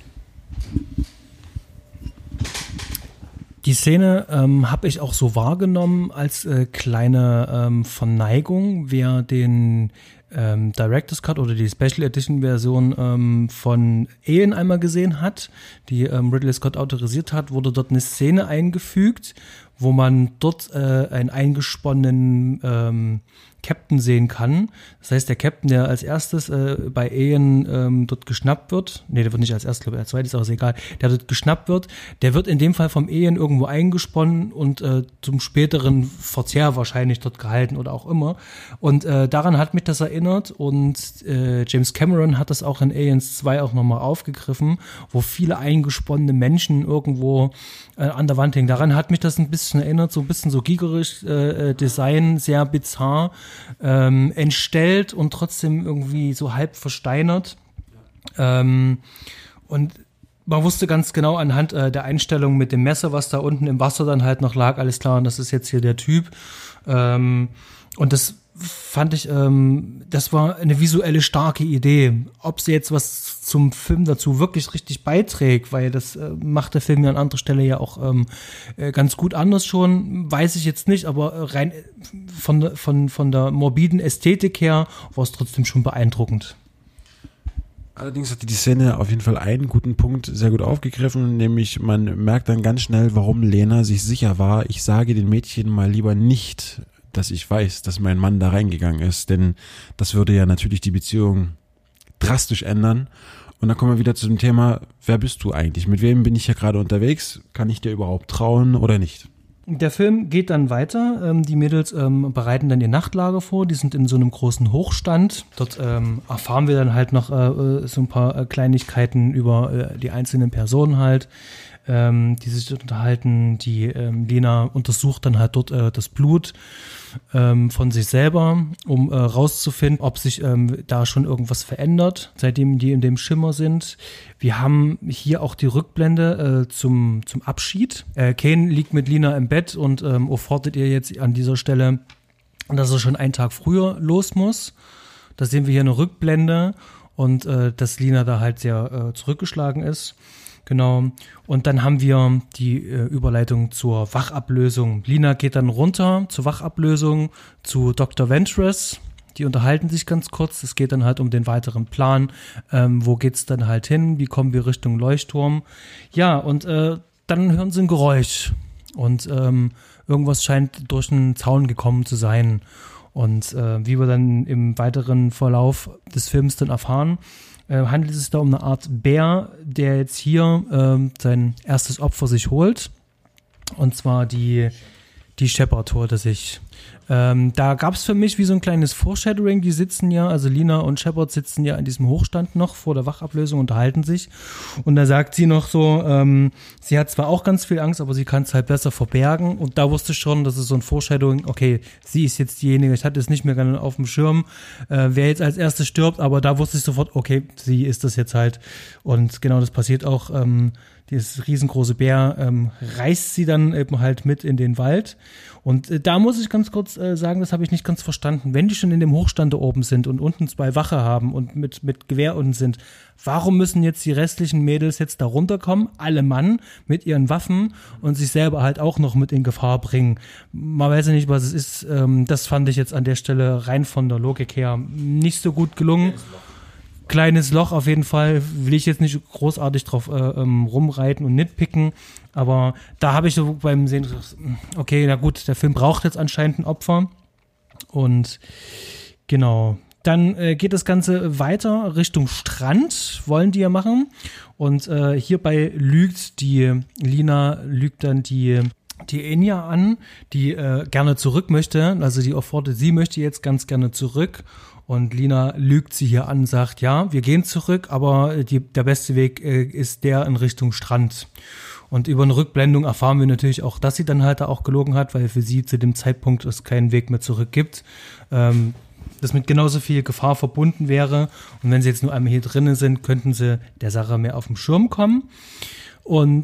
Die Szene ähm, habe ich auch so wahrgenommen als äh, kleine ähm, Verneigung, wer den ähm, Director's Cut oder die Special Edition Version ähm, von Alien einmal gesehen hat, die ähm, Ridley Scott autorisiert hat, wurde dort eine Szene eingefügt, wo man dort äh, einen eingesponnenen ähm, Captain sehen kann. Das heißt, der Captain, der als erstes äh, bei Alien ähm, dort geschnappt wird, nee, der wird nicht als erstes, glaube ich, als zweites, aber ist egal, der dort geschnappt wird, der wird in dem Fall vom Alien irgendwo eingesponnen und äh, zum späteren Verzehr wahrscheinlich dort gehalten oder auch immer. Und äh, daran hat mich das erinnert und äh, James Cameron hat das auch in Aliens zwei auch nochmal aufgegriffen, wo viele eingesponnene Menschen irgendwo äh, an der Wand hängen. Daran hat mich das ein bisschen erinnert, so ein bisschen so giegerisch äh, Design, sehr bizarr, ähm, entstellt und trotzdem irgendwie so halb versteinert. Ähm, und man wusste ganz genau anhand äh, der Einstellung mit dem Messer, was da unten im Wasser dann halt noch lag, alles klar, und das ist jetzt hier der Typ. Ähm, und das fand ich, ähm, das war eine visuelle starke Idee. Ob sie jetzt was zum Film dazu wirklich richtig beiträgt, weil das äh, macht der Film ja an anderer Stelle ja auch ähm, äh, ganz gut anders schon, weiß ich jetzt nicht, aber rein von, von, von der morbiden Ästhetik her war es trotzdem schon beeindruckend. Allerdings hat die Szene auf jeden Fall einen guten Punkt sehr gut aufgegriffen, nämlich man merkt dann ganz schnell, warum Lena sich sicher war, ich sage den Mädchen mal lieber nicht, dass ich weiß, dass mein Mann da reingegangen ist, denn das würde ja natürlich die Beziehung drastisch ändern. Und dann kommen wir wieder zu dem Thema, wer bist du eigentlich? Mit wem bin ich hier gerade unterwegs? Kann ich dir überhaupt trauen oder nicht? Der Film geht dann weiter. Ähm, die Mädels ähm, bereiten dann ihr Nachtlager vor. Die sind in so einem großen Hochstand. Dort ähm, erfahren wir dann halt noch äh, so ein paar äh, Kleinigkeiten über äh, die einzelnen Personen halt, ähm, die sich dort unterhalten. Die ähm, Lena untersucht dann halt dort äh, das Blut ähm, von sich selber, um äh, rauszufinden, ob sich ähm, da schon irgendwas verändert, seitdem die in dem Schimmer sind. Wir haben hier auch die Rückblende äh, zum, zum Abschied. Äh, Kane liegt mit Lina im Bett und ähm, offordert ihr jetzt an dieser Stelle, dass er schon einen Tag früher los muss. Da sehen wir hier eine Rückblende und äh, dass Lina da halt sehr äh, zurückgeschlagen ist. Genau. Und dann haben wir die äh, Überleitung zur Wachablösung. Lina geht dann runter zur Wachablösung zu Doktor Ventress. Die unterhalten sich ganz kurz. Es geht dann halt um den weiteren Plan. Ähm, wo geht's dann halt hin? Wie kommen wir Richtung Leuchtturm? Ja, und äh, dann hören sie ein Geräusch. Und ähm, irgendwas scheint durch einen Zaun gekommen zu sein. Und äh, wie wir dann im weiteren Verlauf des Films dann erfahren, äh, handelt es sich da um eine Art Bär, der jetzt hier äh, sein erstes Opfer sich holt. Und zwar die, die Shepard holte sich. Ähm, da gab es für mich wie so ein kleines Foreshadowing. Die sitzen ja, also Lina und Shepard sitzen ja an diesem Hochstand noch vor der Wachablösung, unterhalten sich. Und da sagt sie noch so, ähm, sie hat zwar auch ganz viel Angst, aber sie kann es halt besser verbergen. Und da wusste ich schon, das ist so ein Foreshadowing, okay, sie ist jetzt diejenige, ich hatte es nicht mehr gerne auf dem Schirm, äh, wer jetzt als erstes stirbt, aber da wusste ich sofort, okay, sie ist das jetzt halt. Und genau das passiert auch. Ähm, dieses riesengroße Bär ähm, reißt sie dann eben halt mit in den Wald. Und äh, da muss ich ganz kurz äh, sagen, das habe ich nicht ganz verstanden. Wenn die schon in dem Hochstand da oben sind und unten zwei Wache haben und mit, mit Gewehr unten sind, warum müssen jetzt die restlichen Mädels jetzt da runterkommen, alle Mann mit ihren Waffen und sich selber halt auch noch mit in Gefahr bringen? Man weiß ja nicht, was es ist. Ähm, das fand ich jetzt an der Stelle rein von der Logik her nicht so gut gelungen. Kleines Loch auf jeden Fall, will ich jetzt nicht großartig drauf äh, ähm, rumreiten und nitpicken, aber da habe ich so beim Sehen gesagt, okay, na gut, der Film braucht jetzt anscheinend ein Opfer und genau, dann äh, geht das Ganze weiter Richtung Strand, wollen die ja machen und äh, hierbei lügt die, Lina lügt dann die die Enya an, die äh, gerne zurück möchte, also die offerte, sie möchte jetzt ganz gerne zurück. Und Lina lügt sie hier an, sagt, ja, wir gehen zurück, aber die, der beste Weg äh, ist der in Richtung Strand. Und über eine Rückblendung erfahren wir natürlich auch, dass sie dann halt da auch gelogen hat, weil für sie zu dem Zeitpunkt es keinen Weg mehr zurück gibt. Ähm, das mit genauso viel Gefahr verbunden wäre. Und wenn sie jetzt nur einmal hier drinnen sind, könnten sie der Sache mehr auf den Schirm kommen. Und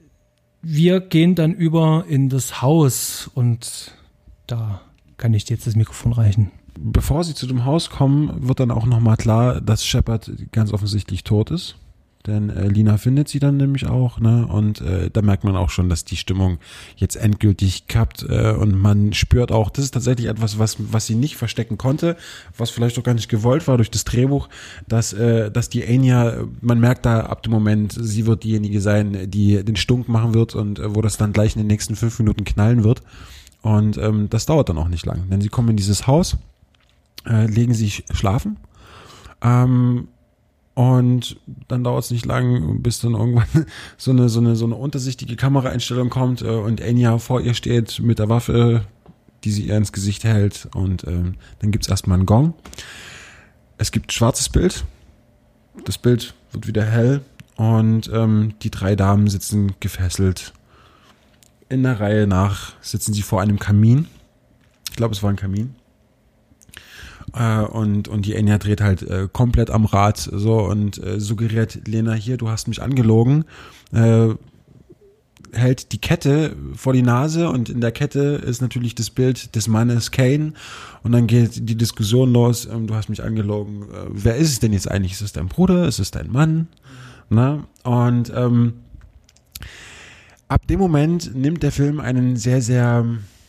wir gehen dann über in das Haus und da kann ich dir jetzt das Mikrofon reichen. Bevor sie zu dem Haus kommen, wird dann auch nochmal klar, dass Shepard ganz offensichtlich tot ist. Denn äh, Lina findet sie dann nämlich auch, ne? Und äh, da merkt man auch schon, dass die Stimmung jetzt endgültig kappt äh, und man spürt auch, das ist tatsächlich etwas, was was sie nicht verstecken konnte, was vielleicht auch gar nicht gewollt war durch das Drehbuch, dass äh, dass die Enya, man merkt da ab dem Moment, sie wird diejenige sein, die den Stunk machen wird und äh, wo das dann gleich in den nächsten fünf Minuten knallen wird. Und ähm, das dauert dann auch nicht lang, denn sie kommen in dieses Haus, äh, legen sich schlafen. Ähm, Und dann dauert es nicht lang, bis dann irgendwann so eine so eine so eine untersichtige Kameraeinstellung kommt äh, und Enya vor ihr steht mit der Waffe, die sie ihr ins Gesicht hält. Und ähm, dann gibt's erstmal einen Gong. Es gibt schwarzes Bild. Das Bild wird wieder hell und ähm, die drei Damen sitzen gefesselt. In der Reihe nach sitzen sie vor einem Kamin. Ich glaube, es war ein Kamin. Äh, und, und die Enya dreht halt äh, komplett am Rad so und äh, suggeriert, Lena, hier, du hast mich angelogen, äh, hält die Kette vor die Nase und in der Kette ist natürlich das Bild des Mannes Kane und dann geht die Diskussion los, ähm, du hast mich angelogen, äh, wer ist es denn jetzt eigentlich? Ist es dein Bruder? Ist es dein Mann? Na? Und ähm, ab dem Moment nimmt der Film einen sehr, sehr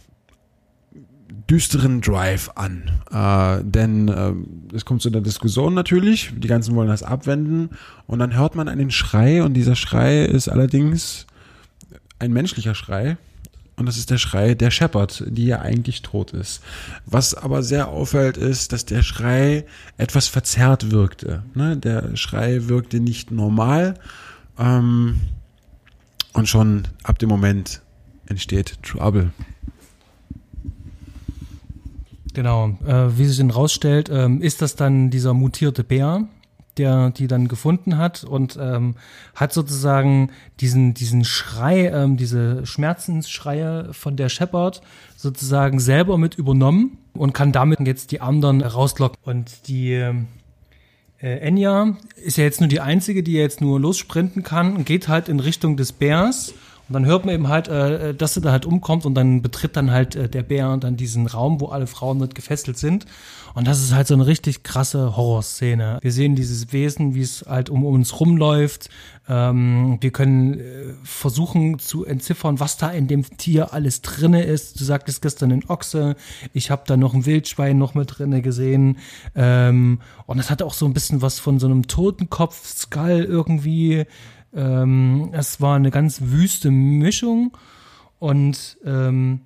düsteren Drive an, äh, denn äh, es kommt zu einer Diskussion natürlich, die ganzen wollen das abwenden und dann hört man einen Schrei und dieser Schrei ist allerdings ein menschlicher Schrei und das ist der Schrei der Shepard, die ja eigentlich tot ist. Was aber sehr auffällt ist, dass der Schrei etwas verzerrt wirkte, ne? Der Schrei wirkte nicht normal ähm, und schon ab dem Moment entsteht Trouble. Genau, äh, wie sich dann rausstellt, ähm, ist das dann dieser mutierte Bär, der die dann gefunden hat und ähm, hat sozusagen diesen diesen Schrei, ähm, diese Schmerzensschreie von der Shepard sozusagen selber mit übernommen und kann damit jetzt die anderen rauslocken. Und die äh, Enya ist ja jetzt nur die Einzige, die jetzt nur lossprinten kann und geht halt in Richtung des Bärs. Und dann hört man eben halt, äh, dass sie da halt umkommt und dann betritt dann halt äh, der Bär dann diesen Raum, wo alle Frauen dort gefesselt sind. Und das ist halt so eine richtig krasse Horrorszene. Wir sehen dieses Wesen, wie es halt um uns rumläuft. Ähm, wir können äh, versuchen zu entziffern, was da in dem Tier alles drinne ist. Du sagtest gestern ein Ochse. Ich habe da noch ein Wildschwein noch mit drinne gesehen. Ähm, und das hat auch so ein bisschen was von so einem Totenkopf-Skull irgendwie. Ähm, es war eine ganz wüste Mischung und ähm,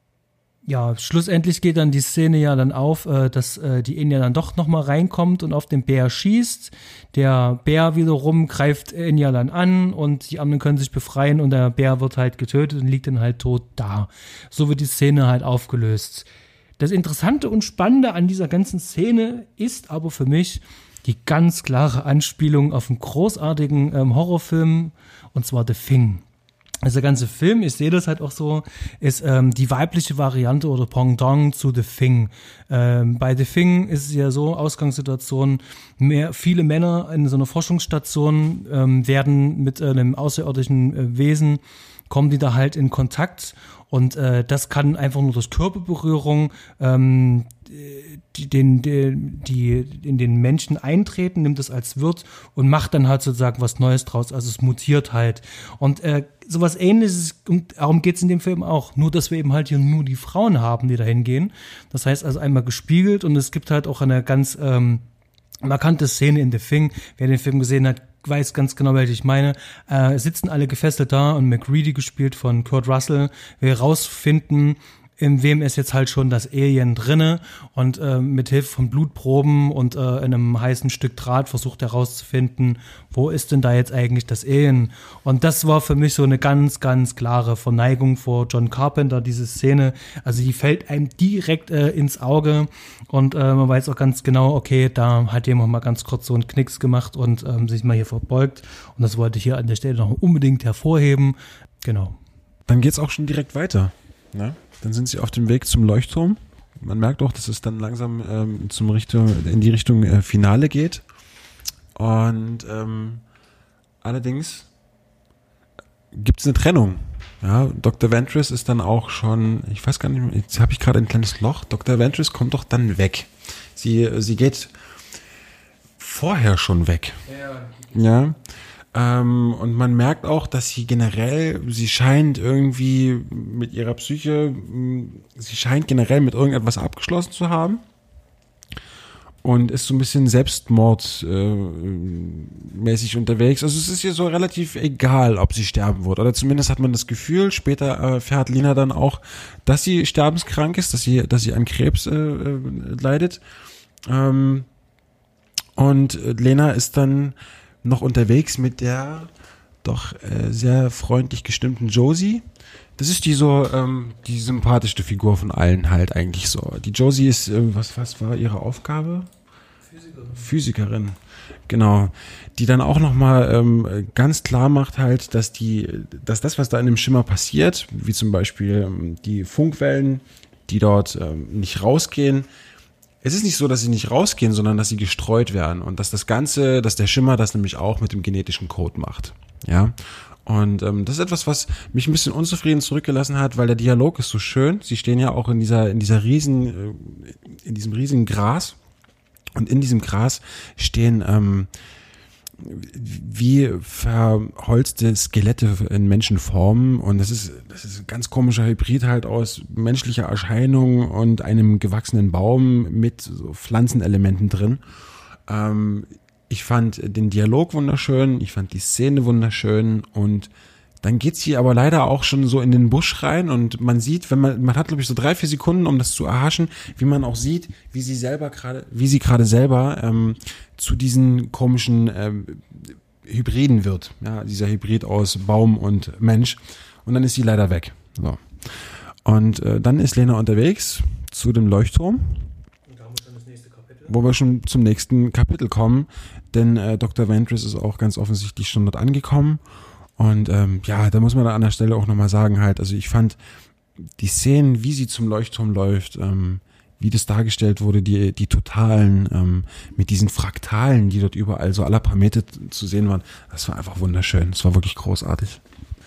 ja, schlussendlich geht dann die Szene ja dann auf, äh, dass äh, die Enya dann doch nochmal reinkommt und auf den Bär schießt. Der Bär wiederum greift Enya dann an und die anderen können sich befreien und der Bär wird halt getötet und liegt dann halt tot da. So wird die Szene halt aufgelöst. Das Interessante und Spannende an dieser ganzen Szene ist aber für mich die ganz klare Anspielung auf einen großartigen ähm, Horrorfilm, und zwar The Thing. Also der ganze Film, ich sehe das halt auch so, ist ähm, die weibliche Variante oder Pendant zu The Thing. Ähm, bei The Thing ist es ja so, Ausgangssituation, mehr, viele Männer in so einer Forschungsstation ähm, werden mit äh, einem außerirdischen äh, Wesen, kommen die da halt in Kontakt und äh, das kann einfach nur durch Körperberührung ähm, die, den, die, die in den Menschen eintreten, nimmt es als Wirt und macht dann halt sozusagen was Neues draus, also es mutiert halt. Und äh, sowas Ähnliches, und darum geht's in dem Film auch, nur dass wir eben halt hier nur die Frauen haben, die da hingehen. Das heißt also einmal gespiegelt und es gibt halt auch eine ganz ähm, markante Szene in The Thing. Wer den Film gesehen hat, weiß ganz genau, welche ich meine. Äh, sitzen alle gefesselt da und McReady, gespielt von Kurt Russell, will rausfinden, in wem ist jetzt halt schon das Alien drinne und äh, mit Hilfe von Blutproben und äh, einem heißen Stück Draht versucht herauszufinden, wo ist denn da jetzt eigentlich das Alien? Und das war für mich so eine ganz, ganz klare Verneigung vor John Carpenter, diese Szene. Also die fällt einem direkt äh, ins Auge und äh, man weiß auch ganz genau, okay, da hat jemand mal ganz kurz so einen Knicks gemacht und ähm, sich mal hier verbeugt und das wollte ich hier an der Stelle noch unbedingt hervorheben. Genau. Dann geht's auch schon direkt weiter, ne? Dann sind sie auf dem Weg zum Leuchtturm. Man merkt auch, dass es dann langsam ähm, zum Richtung, in die Richtung äh, Finale geht. Und ähm, allerdings gibt es eine Trennung Ja, Doktor Ventress ist dann auch schon, ich weiß gar nicht mehr, jetzt habe ich gerade ein kleines Loch. Doktor Ventress kommt doch dann weg. Sie, sie geht vorher schon weg. Ja. Ähm, und man merkt auch, dass sie generell, sie scheint irgendwie mit ihrer Psyche, sie scheint generell mit irgendetwas abgeschlossen zu haben. Und ist so ein bisschen selbstmordmäßig äh, unterwegs. Also es ist ihr so relativ egal, ob sie sterben wird. Oder zumindest hat man das Gefühl, später erfährt Lena dann auch, dass sie sterbenskrank ist, dass sie, dass sie an Krebs äh, leidet. Ähm, und Lena ist dann noch unterwegs mit der doch äh, sehr freundlich gestimmten Josie. Das ist die so, ähm, die sympathischste Figur von allen halt eigentlich so. Die Josie ist, äh, was, was war ihre Aufgabe? Physikerin. Physikerin, genau. Die dann auch nochmal ähm, ganz klar macht halt, dass die, dass das, was da in dem Schimmer passiert, wie zum Beispiel ähm, die Funkwellen, die dort ähm, nicht rausgehen, es ist nicht so, dass sie nicht rausgehen, sondern dass sie gestreut werden und dass das Ganze, dass der Schimmer das nämlich auch mit dem genetischen Code macht. Ja. Und ähm, das ist etwas, was mich ein bisschen unzufrieden zurückgelassen hat, weil der Dialog ist so schön. Sie stehen ja auch in dieser, in dieser riesen, äh, in diesem riesigen Gras. Und in diesem Gras stehen ähm, wie verholzte Skelette in Menschenformen. Und das ist, das ist ein ganz komischer Hybrid halt aus menschlicher Erscheinung und einem gewachsenen Baum mit so Pflanzenelementen drin. Ähm, Ich fand den Dialog wunderschön, ich fand die Szene wunderschön und dann geht sie aber leider auch schon so in den Busch rein und man sieht, wenn man, man hat glaube ich so drei, vier Sekunden, um das zu erhaschen, wie man auch sieht, wie sie selber gerade, wie sie gerade selber ähm, zu diesen komischen ähm, Hybriden wird, ja, dieser Hybrid aus Baum und Mensch und dann ist sie leider weg. So. Und äh, dann ist Lena unterwegs zu dem Leuchtturm. Wo wir schon zum nächsten Kapitel kommen, denn äh, Doktor Ventress ist auch ganz offensichtlich schon dort angekommen und ähm, ja, da muss man da an der Stelle auch nochmal sagen halt, also ich fand die Szenen, wie sie zum Leuchtturm läuft, ähm, wie das dargestellt wurde, die die totalen, ähm, mit diesen Fraktalen, die dort überall so aller paar Meter zu sehen waren, das war einfach wunderschön, das war wirklich großartig.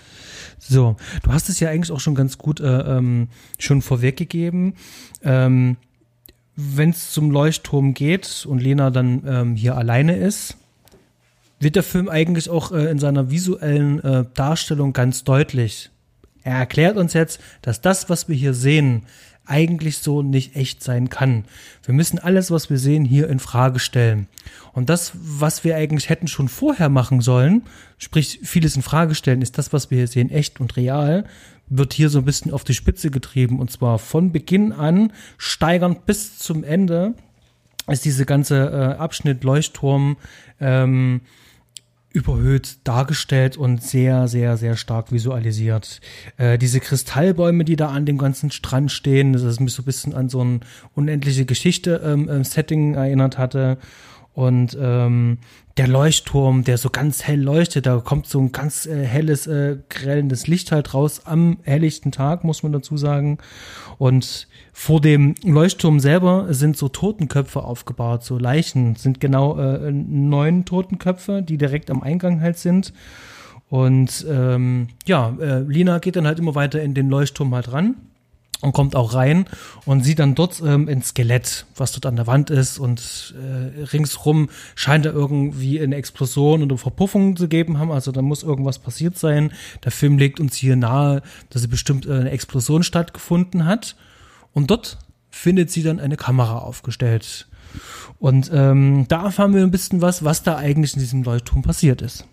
So, du hast es ja eigentlich auch schon ganz gut äh, ähm, schon vorweggegeben, ähm, wenn es zum Leuchtturm geht und Lena dann ähm, hier alleine ist, wird der Film eigentlich auch äh, in seiner visuellen äh, Darstellung ganz deutlich. Er erklärt uns jetzt, dass das, was wir hier sehen, eigentlich so nicht echt sein kann. Wir müssen alles, was wir sehen, hier in Frage stellen. Und das, was wir eigentlich hätten schon vorher machen sollen, sprich vieles in Frage stellen, ist das, was wir hier sehen, echt und real, wird hier so ein bisschen auf die Spitze getrieben und zwar von Beginn an steigernd bis zum Ende ist diese ganze äh, Abschnitt Leuchtturm ähm, überhöht dargestellt und sehr, sehr, sehr stark visualisiert. Äh, diese Kristallbäume, die da an dem ganzen Strand stehen, das ist mich so ein bisschen an so ein unendliche Geschichte ähm, ähm, Setting erinnert hatte. Und ähm, der Leuchtturm, der so ganz hell leuchtet, da kommt so ein ganz äh, helles, äh, grellendes Licht halt raus am helllichten Tag, muss man dazu sagen. Und vor dem Leuchtturm selber sind so Totenköpfe aufgebaut, so Leichen, sind genau äh, neun Totenköpfe, die direkt am Eingang halt sind. Und ähm, ja, äh, Lena geht dann halt immer weiter in den Leuchtturm halt ran. Und kommt auch rein und sieht dann dort ähm, ein Skelett, was dort an der Wand ist und äh, ringsrum scheint da irgendwie eine Explosion und eine Verpuffung zu geben haben, also da muss irgendwas passiert sein. Der Film legt uns hier nahe, dass bestimmt äh, eine Explosion stattgefunden hat und dort findet sie dann eine Kamera aufgestellt. Und ähm, da erfahren wir ein bisschen was, was da eigentlich in diesem Leuchtturm passiert ist.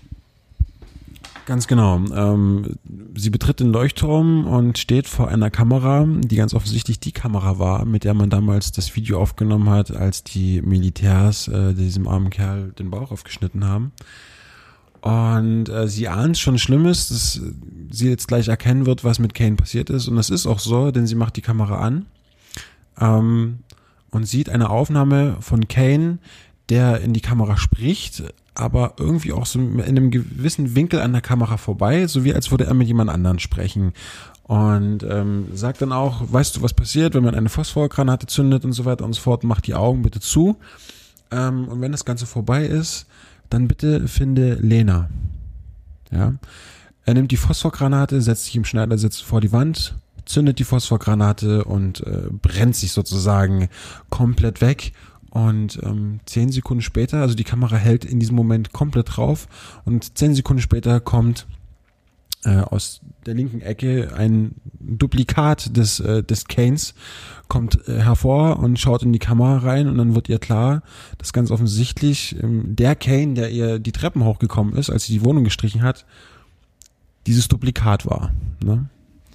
Ganz genau. Ähm, sie betritt den Leuchtturm und steht vor einer Kamera, die ganz offensichtlich die Kamera war, mit der man damals das Video aufgenommen hat, als die Militärs äh, diesem armen Kerl den Bauch aufgeschnitten haben. Und äh, sie ahnt schon Schlimmes, dass sie jetzt gleich erkennen wird, was mit Kane passiert ist. Und das ist auch so, denn sie macht die Kamera an ähm, und sieht eine Aufnahme von Kane, der in die Kamera spricht, aber irgendwie auch so in einem gewissen Winkel an der Kamera vorbei, so wie als würde er mit jemand anderen sprechen. Und ähm, sagt dann auch, weißt du, was passiert, wenn man eine Phosphorgranate zündet und so weiter und so fort, mach die Augen bitte zu. Ähm, und wenn das Ganze vorbei ist, dann bitte finde Lena. Ja. Er nimmt die Phosphorgranate, setzt sich im Schneidersitz vor die Wand, zündet die Phosphorgranate und äh, brennt sich sozusagen komplett weg. Und ähm, zehn Sekunden später, also die Kamera hält in diesem Moment komplett drauf und zehn Sekunden später kommt äh, aus der linken Ecke ein Duplikat des äh, des Kanes, kommt äh, hervor und schaut in die Kamera rein und dann wird ihr klar, dass ganz offensichtlich ähm, der Kane, der ihr die Treppen hochgekommen ist, als sie die Wohnung gestrichen hat, dieses Duplikat war. Ne?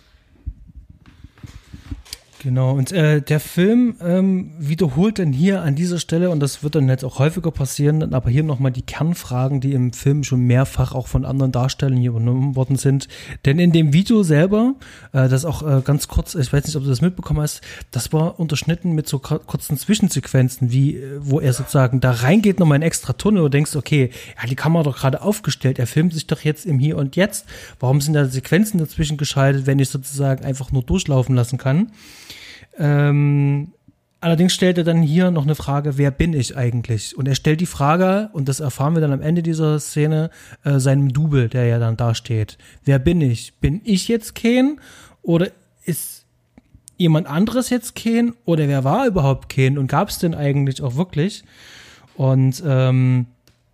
Genau, und äh, der Film ähm, wiederholt dann hier an dieser Stelle, und das wird dann jetzt auch häufiger passieren, aber hier nochmal die Kernfragen, die im Film schon mehrfach auch von anderen Darstellern hier übernommen worden sind. Denn in dem Video selber, äh, das auch äh, ganz kurz, ich weiß nicht, ob du das mitbekommen hast, das war unterschnitten mit so kurzen Zwischensequenzen, wie äh, wo er sozusagen da reingeht, nochmal in extra Tunnel und denkst, okay, er hat die Kamera doch gerade aufgestellt, er filmt sich doch jetzt im Hier und Jetzt. Warum sind da Sequenzen dazwischen geschaltet, wenn ich sozusagen einfach nur durchlaufen lassen kann? Ähm, allerdings stellt er dann hier noch eine Frage, wer bin ich eigentlich? Und er stellt die Frage, und das erfahren wir dann am Ende dieser Szene, äh, seinem Double, der ja dann da steht. Wer bin ich? Bin ich jetzt Kane? Oder ist jemand anderes jetzt Kane? Oder wer war überhaupt Kane? Und gab es denn eigentlich auch wirklich? Und ähm,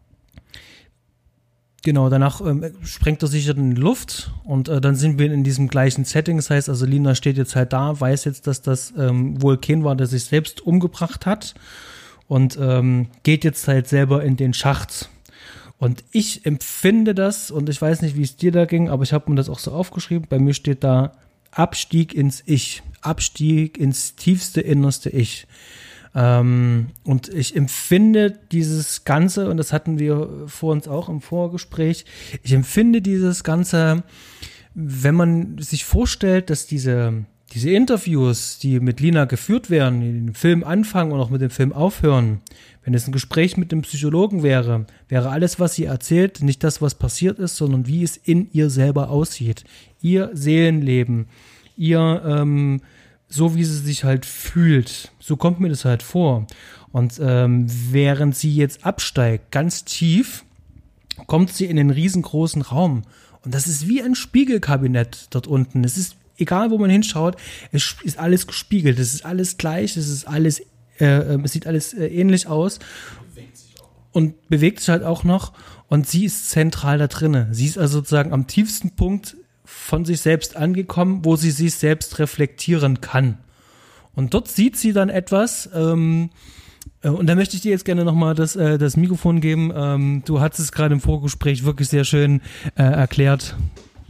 genau, danach ähm, sprengt er sich in die Luft und äh, dann sind wir in diesem gleichen Setting. Das heißt, also Lina steht jetzt halt da, weiß jetzt, dass das ähm, wohl Kane war, der sich selbst umgebracht hat und ähm, geht jetzt halt selber in den Schacht. Und ich empfinde das, und ich weiß nicht, wie es dir da ging, aber ich habe mir das auch so aufgeschrieben. Bei mir steht da Abstieg ins Ich, Abstieg ins tiefste, innerste Ich. Ähm, und ich empfinde dieses Ganze, und das hatten wir vor uns auch im Vorgespräch, ich empfinde dieses Ganze, wenn man sich vorstellt, dass diese, diese Interviews, die mit Lina geführt werden, die den Film anfangen und auch mit dem Film aufhören, wenn es ein Gespräch mit dem Psychologen wäre, wäre alles, was sie erzählt, nicht das, was passiert ist, sondern wie es in ihr selber aussieht. Ihr Seelenleben, ihr, ähm, so wie sie sich halt fühlt, so kommt mir das halt vor. Und ähm, während sie jetzt absteigt, ganz tief, kommt sie in einen riesengroßen Raum. Und das ist wie ein Spiegelkabinett dort unten. Es ist, egal wo man hinschaut, es ist alles gespiegelt, es ist alles gleich, es ist alles, äh, es sieht alles äh, ähnlich aus. Bewegt sich auch. Und bewegt sich halt auch noch. Und sie ist zentral da drinne. Sie ist also sozusagen am tiefsten Punkt von sich selbst angekommen, wo sie sich selbst reflektieren kann. Und dort sieht sie dann etwas, ähm, äh, und da möchte ich dir jetzt gerne nochmal das, äh, das Mikrofon geben. Ähm, du hast es gerade im Vorgespräch wirklich sehr schön äh, erklärt.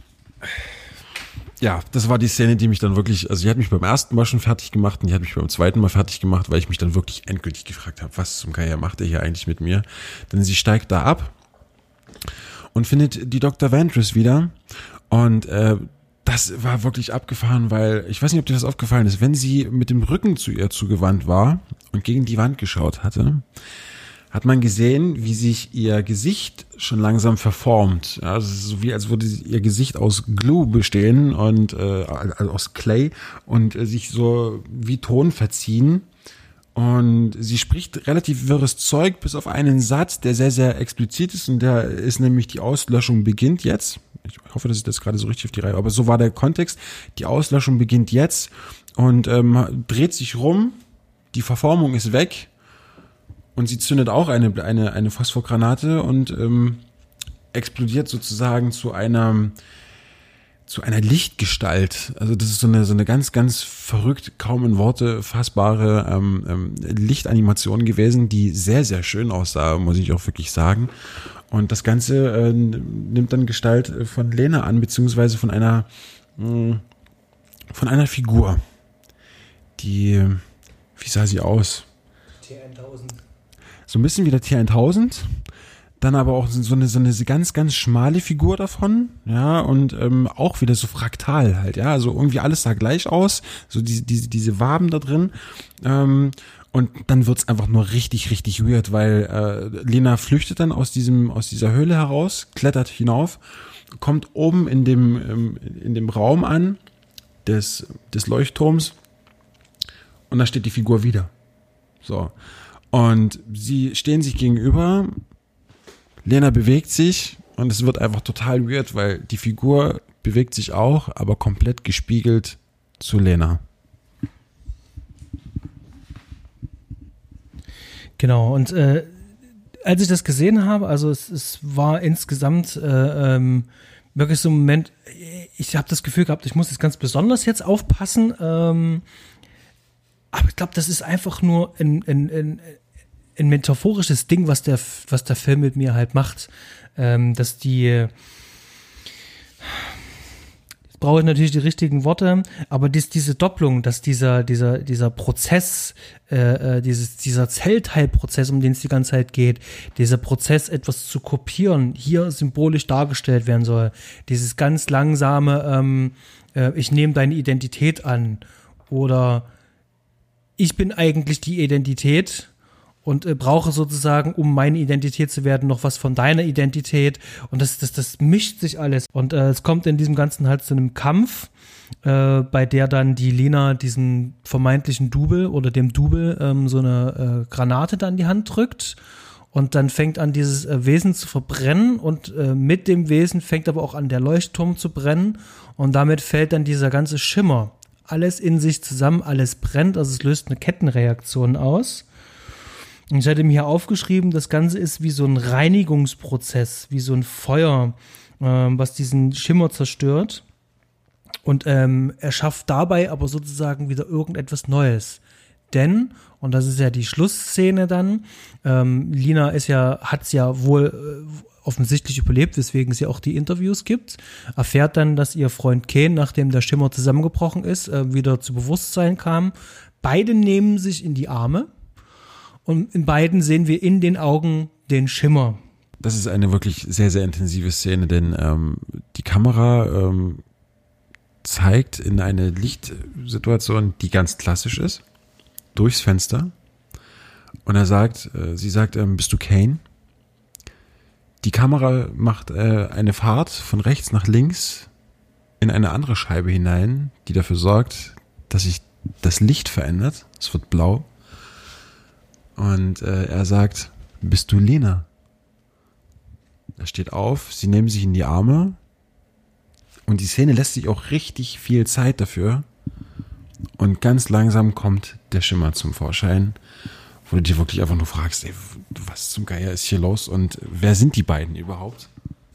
Ja, das war die Szene, die mich dann wirklich, also die hat mich beim ersten Mal schon fertig gemacht und die hat mich beim zweiten Mal fertig gemacht, weil ich mich dann wirklich endgültig gefragt habe, was zum Geier macht er hier eigentlich mit mir? Denn sie steigt da ab und findet die Doktor Ventress wieder. Und äh, das war wirklich abgefahren, weil, ich weiß nicht, ob dir das aufgefallen ist, wenn sie mit dem Rücken zu ihr zugewandt war und gegen die Wand geschaut hatte, hat man gesehen, wie sich ihr Gesicht schon langsam verformt. Ja, also es ist so wie, als würde ihr Gesicht aus Glue bestehen und äh, also aus Clay und äh, sich so wie Ton verziehen. Und sie spricht relativ wirres Zeug, bis auf einen Satz, der sehr, sehr explizit ist, und der ist nämlich: Die Auslöschung beginnt jetzt. Ich hoffe, dass ich das gerade so richtig auf die Reihe habe, aber so war der Kontext. Die Auslöschung beginnt jetzt und ähm, dreht sich rum, die Verformung ist weg und sie zündet auch eine, eine, eine Phosphorgranate und ähm, explodiert sozusagen zu einer zu einer Lichtgestalt. Also das ist so eine so eine ganz, ganz verrückt, kaum in Worte fassbare ähm, ähm, Lichtanimation gewesen, die sehr, sehr schön aussah, muss ich auch wirklich sagen. Und das Ganze äh, nimmt dann Gestalt von Lena an, beziehungsweise von einer mh, von einer Figur, die, wie sah sie aus? T tausend. So ein bisschen wie der T tausend, dann aber auch so eine, so eine ganz, ganz schmale Figur davon, ja, und ähm, auch wieder so fraktal halt, ja, also irgendwie alles sah gleich aus, so diese, diese, diese Waben da drin, ähm, und dann wird's einfach nur richtig, richtig weird, weil äh, Lena flüchtet dann aus diesem, aus dieser Höhle heraus, klettert hinauf, kommt oben in dem, ähm, in dem Raum an des, des Leuchtturms und da steht die Figur wieder. So. Und sie stehen sich gegenüber, Lena bewegt sich und es wird einfach total weird, weil die Figur bewegt sich auch, aber komplett gespiegelt zu Lena. Genau, und äh, als ich das gesehen habe, also es, es war insgesamt äh, ähm, wirklich so ein Moment, ich habe das Gefühl gehabt, ich muss jetzt ganz besonders jetzt aufpassen, ähm, aber ich glaube, das ist einfach nur ein, ein, ein, ein metaphorisches Ding, was der, was der Film mit mir halt macht, ähm, dass die brauche ich natürlich die richtigen Worte, aber dies, diese Doppelung, dass dieser, dieser, dieser Prozess, äh, dieses, dieser Zellteilprozess, um den es die ganze Zeit geht, dieser Prozess, etwas zu kopieren, hier symbolisch dargestellt werden soll, dieses ganz langsame, ähm, äh, ich nehme deine Identität an oder ich bin eigentlich die Identität und äh, brauche sozusagen, um meine Identität zu werden, noch was von deiner Identität. Und das, das, das mischt sich alles. Und äh, es kommt in diesem Ganzen halt zu einem Kampf, äh, bei der dann die Lena diesen vermeintlichen Double oder dem Double ähm, so eine äh, Granate dann in die Hand drückt. Und dann fängt an, dieses äh, Wesen zu verbrennen. Und äh, mit dem Wesen fängt aber auch an, der Leuchtturm zu brennen. Und damit fällt dann dieser ganze Schimmer. Alles in sich zusammen, alles brennt. Also es löst eine Kettenreaktion aus. Und ich hatte mir hier aufgeschrieben, das Ganze ist wie so ein Reinigungsprozess, wie so ein Feuer, ähm, was diesen Schimmer zerstört. Und ähm, er schafft dabei aber sozusagen wieder irgendetwas Neues. Denn, und das ist ja die Schlussszene dann, ähm, Lina ist ja, hat's ja wohl äh, offensichtlich überlebt, weswegen es ja auch die Interviews gibt, erfährt dann, dass ihr Freund Kane, nachdem der Schimmer zusammengebrochen ist, äh, wieder zu Bewusstsein kam. Beide nehmen sich in die Arme. Und in beiden sehen wir in den Augen den Schimmer. Das ist eine wirklich sehr, sehr intensive Szene, denn ähm, die Kamera ähm, zeigt in eine Lichtsituation, die ganz klassisch ist, durchs Fenster. Und er sagt, äh, sie sagt, ähm, bist du Kane? Die Kamera macht äh, eine Fahrt von rechts nach links in eine andere Scheibe hinein, die dafür sorgt, dass sich das Licht verändert. Es wird blau. Und äh, er sagt, bist du Lena? Er steht auf, sie nehmen sich in die Arme und die Szene lässt sich auch richtig viel Zeit dafür und ganz langsam kommt der Schimmer zum Vorschein, wo du dir wirklich einfach nur fragst, ey, was zum Geier ist hier los und wer sind die beiden überhaupt?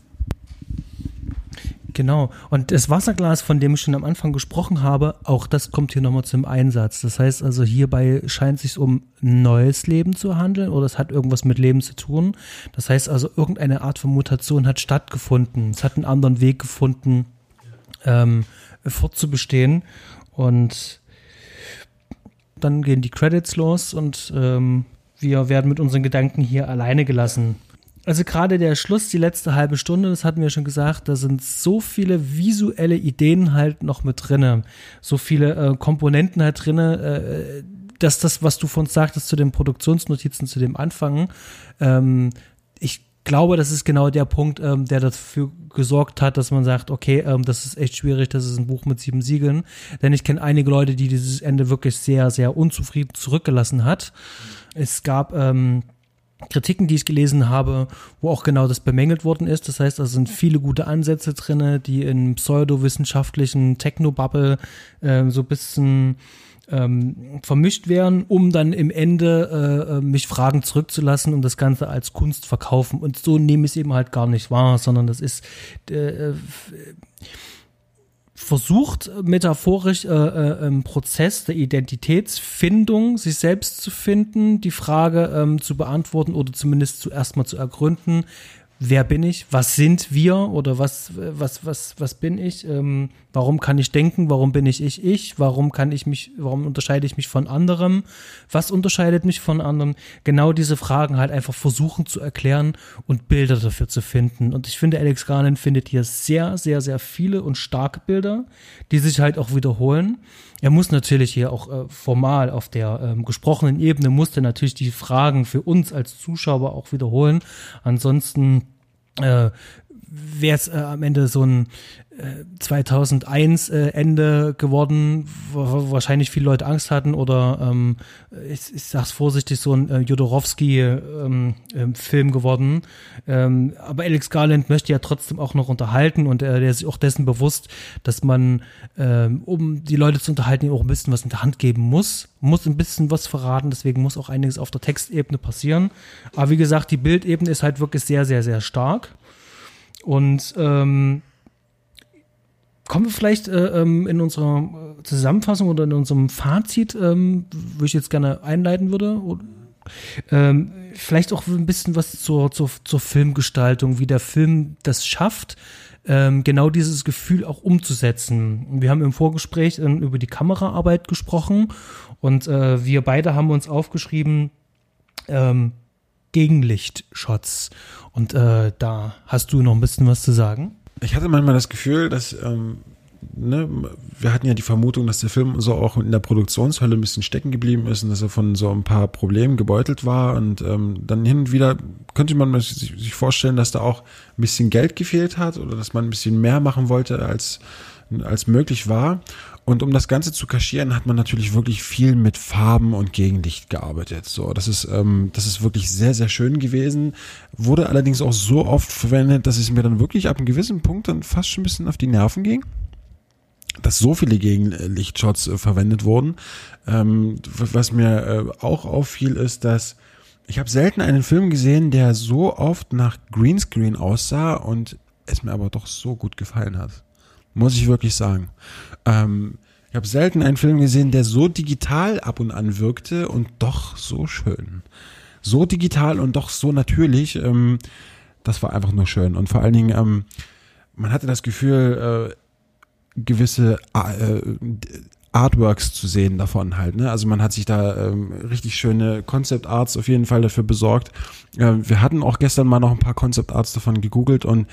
Genau. Und das Wasserglas, von dem ich schon am Anfang gesprochen habe, auch das kommt hier nochmal zum Einsatz. Das heißt also, hierbei scheint es sich um neues Leben zu handeln oder es hat irgendwas mit Leben zu tun. Das heißt also, irgendeine Art von Mutation hat stattgefunden. Es hat einen anderen Weg gefunden, ähm, fortzubestehen. Und dann gehen die Credits los und ähm, wir werden mit unseren Gedanken hier alleine gelassen. Also gerade der Schluss, die letzte halbe Stunde, das hatten wir schon gesagt, da sind so viele visuelle Ideen halt noch mit drinne, so viele äh, Komponenten halt drinne, äh, dass das, was du von uns sagtest zu den Produktionsnotizen, zu dem Anfang, ähm, ich glaube, das ist genau der Punkt, ähm, der dafür gesorgt hat, dass man sagt, okay, ähm, das ist echt schwierig, das ist ein Buch mit sieben Siegeln, denn ich kenne einige Leute, die dieses Ende wirklich sehr, sehr unzufrieden zurückgelassen hat. Es gab ähm, Kritiken, die ich gelesen habe, wo auch genau das bemängelt worden ist. Das heißt, da sind viele gute Ansätze drin, die in pseudowissenschaftlichen Technobubble äh, so ein bisschen ähm, vermischt werden, um dann im Ende äh, mich Fragen zurückzulassen und das Ganze als Kunst verkaufen. Und so nehme ich es eben halt gar nicht wahr, sondern das ist äh, versucht metaphorisch äh, äh, im Prozess der Identitätsfindung, sich selbst zu finden, die Frage ähm, zu beantworten oder zumindest zuerst mal zu ergründen, wer bin ich, was sind wir oder was was was was bin ich, ähm, warum kann ich denken, warum bin ich ich ich, warum kann ich mich, warum unterscheide ich mich von anderem, was unterscheidet mich von anderen, genau diese Fragen halt einfach versuchen zu erklären und Bilder dafür zu finden. Und ich finde, Alex Garland findet hier sehr, sehr, sehr viele und starke Bilder, die sich halt auch wiederholen. Er muss natürlich hier auch äh, formal auf der ähm, gesprochenen Ebene, musste natürlich die Fragen für uns als Zuschauer auch wiederholen. Ansonsten äh, wäre es äh, am Ende so ein zweitausendeins äh, Ende geworden, wo wahrscheinlich viele Leute Angst hatten oder ähm, ich, ich sag's vorsichtig, so ein äh, Jodorowsky-Film ähm, geworden. Ähm, aber Alex Garland möchte ja trotzdem auch noch unterhalten und äh, der ist sich auch dessen bewusst, dass man, ähm, um die Leute zu unterhalten, auch ein bisschen was in der Hand geben muss, muss ein bisschen was verraten, deswegen muss auch einiges auf der Textebene passieren. Aber wie gesagt, die Bildebene ist halt wirklich sehr, sehr, sehr stark. Und ähm, kommen wir vielleicht äh, in unserer Zusammenfassung oder in unserem Fazit, ähm, wo ich jetzt gerne einleiten würde, oder, ähm, vielleicht auch ein bisschen was zur, zur, zur Filmgestaltung, wie der Film das schafft, ähm, genau dieses Gefühl auch umzusetzen. Wir haben im Vorgespräch ähm, über die Kameraarbeit gesprochen und äh, wir beide haben uns aufgeschrieben, ähm, Gegenlichtshots. Und äh, da hast du noch ein bisschen was zu sagen. Ich hatte manchmal das Gefühl, dass, ähm, ne, wir hatten ja die Vermutung, dass der Film so auch in der Produktionshölle ein bisschen stecken geblieben ist und dass er von so ein paar Problemen gebeutelt war und ähm, dann hin und wieder könnte man sich, sich vorstellen, dass da auch ein bisschen Geld gefehlt hat oder dass man ein bisschen mehr machen wollte, als, als möglich war. Und um das Ganze zu kaschieren, hat man natürlich wirklich viel mit Farben und Gegenlicht gearbeitet. So, das ist, ähm, das ist wirklich sehr, sehr schön gewesen. Wurde allerdings auch so oft verwendet, dass es mir dann wirklich ab einem gewissen Punkt dann fast schon ein bisschen auf die Nerven ging, dass so viele Gegenlichtshots äh, verwendet wurden. Ähm, was mir äh, auch auffiel, ist, dass ich habe selten einen Film gesehen, der so oft nach Greenscreen aussah und es mir aber doch so gut gefallen hat. Muss ich wirklich sagen. Ähm, ich habe selten einen Film gesehen, der so digital ab und an wirkte und doch so schön. So digital und doch so natürlich. Ähm, das war einfach nur schön. Und vor allen Dingen, ähm, man hatte das Gefühl, äh, gewisse äh, Artworks zu sehen davon halt. Ne? Also man hat sich da ähm, richtig schöne Concept Arts auf jeden Fall dafür besorgt. Äh, wir hatten auch gestern mal noch ein paar Concept Arts davon gegoogelt und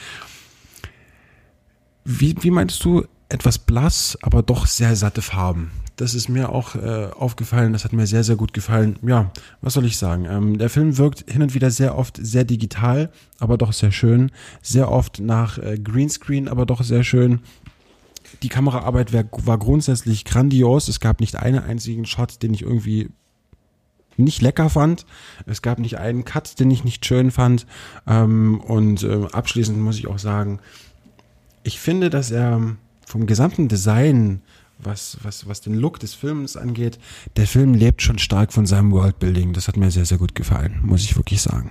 Wie, wie meinst du, etwas blass, aber doch sehr satte Farben? Das ist mir auch äh, aufgefallen, das hat mir sehr, sehr gut gefallen. Ja, was soll ich sagen? Ähm, der Film wirkt hin und wieder sehr oft sehr digital, aber doch sehr schön. Sehr oft nach äh, Greenscreen, aber doch sehr schön. Die Kameraarbeit wär, war grundsätzlich grandios. Es gab nicht einen einzigen Shot, den ich irgendwie nicht lecker fand. Es gab nicht einen Cut, den ich nicht schön fand. Ähm, und äh, abschließend muss ich auch sagen, ich finde, dass er vom gesamten Design, was, was, was den Look des Films angeht, der Film lebt schon stark von seinem Worldbuilding. Das hat mir sehr, sehr gut gefallen, muss ich wirklich sagen.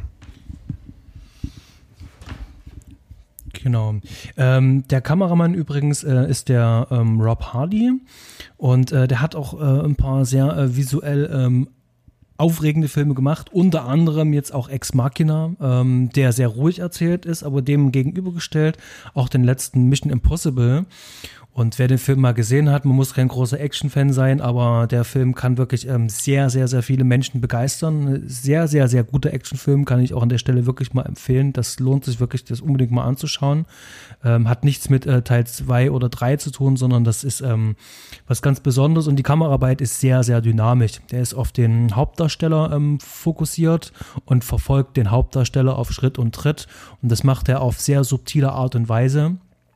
Genau. Ähm, der Kameramann übrigens äh, ist der ähm, Rob Hardy und äh, der hat auch äh, ein paar sehr äh, visuell ähm, aufregende Filme gemacht, unter anderem jetzt auch Ex Machina, ähm, der sehr ruhig erzählt ist, aber dem gegenübergestellt auch den letzten Mission Impossible. Und wer den Film mal gesehen hat, man muss kein großer Action-Fan sein, aber der Film kann wirklich ähm, sehr, sehr, sehr viele Menschen begeistern. Sehr, sehr, sehr guter Actionfilm, kann ich auch an der Stelle wirklich mal empfehlen. Das lohnt sich wirklich, das unbedingt mal anzuschauen. Ähm, hat nichts mit äh, Teil zwei oder drei zu tun, sondern das ist ähm, was ganz Besonderes und die Kameraarbeit ist sehr, sehr dynamisch. Der ist auf den Hauptdarsteller ähm, fokussiert und verfolgt den Hauptdarsteller auf Schritt und Tritt und das macht er auf sehr subtile Art und Weise.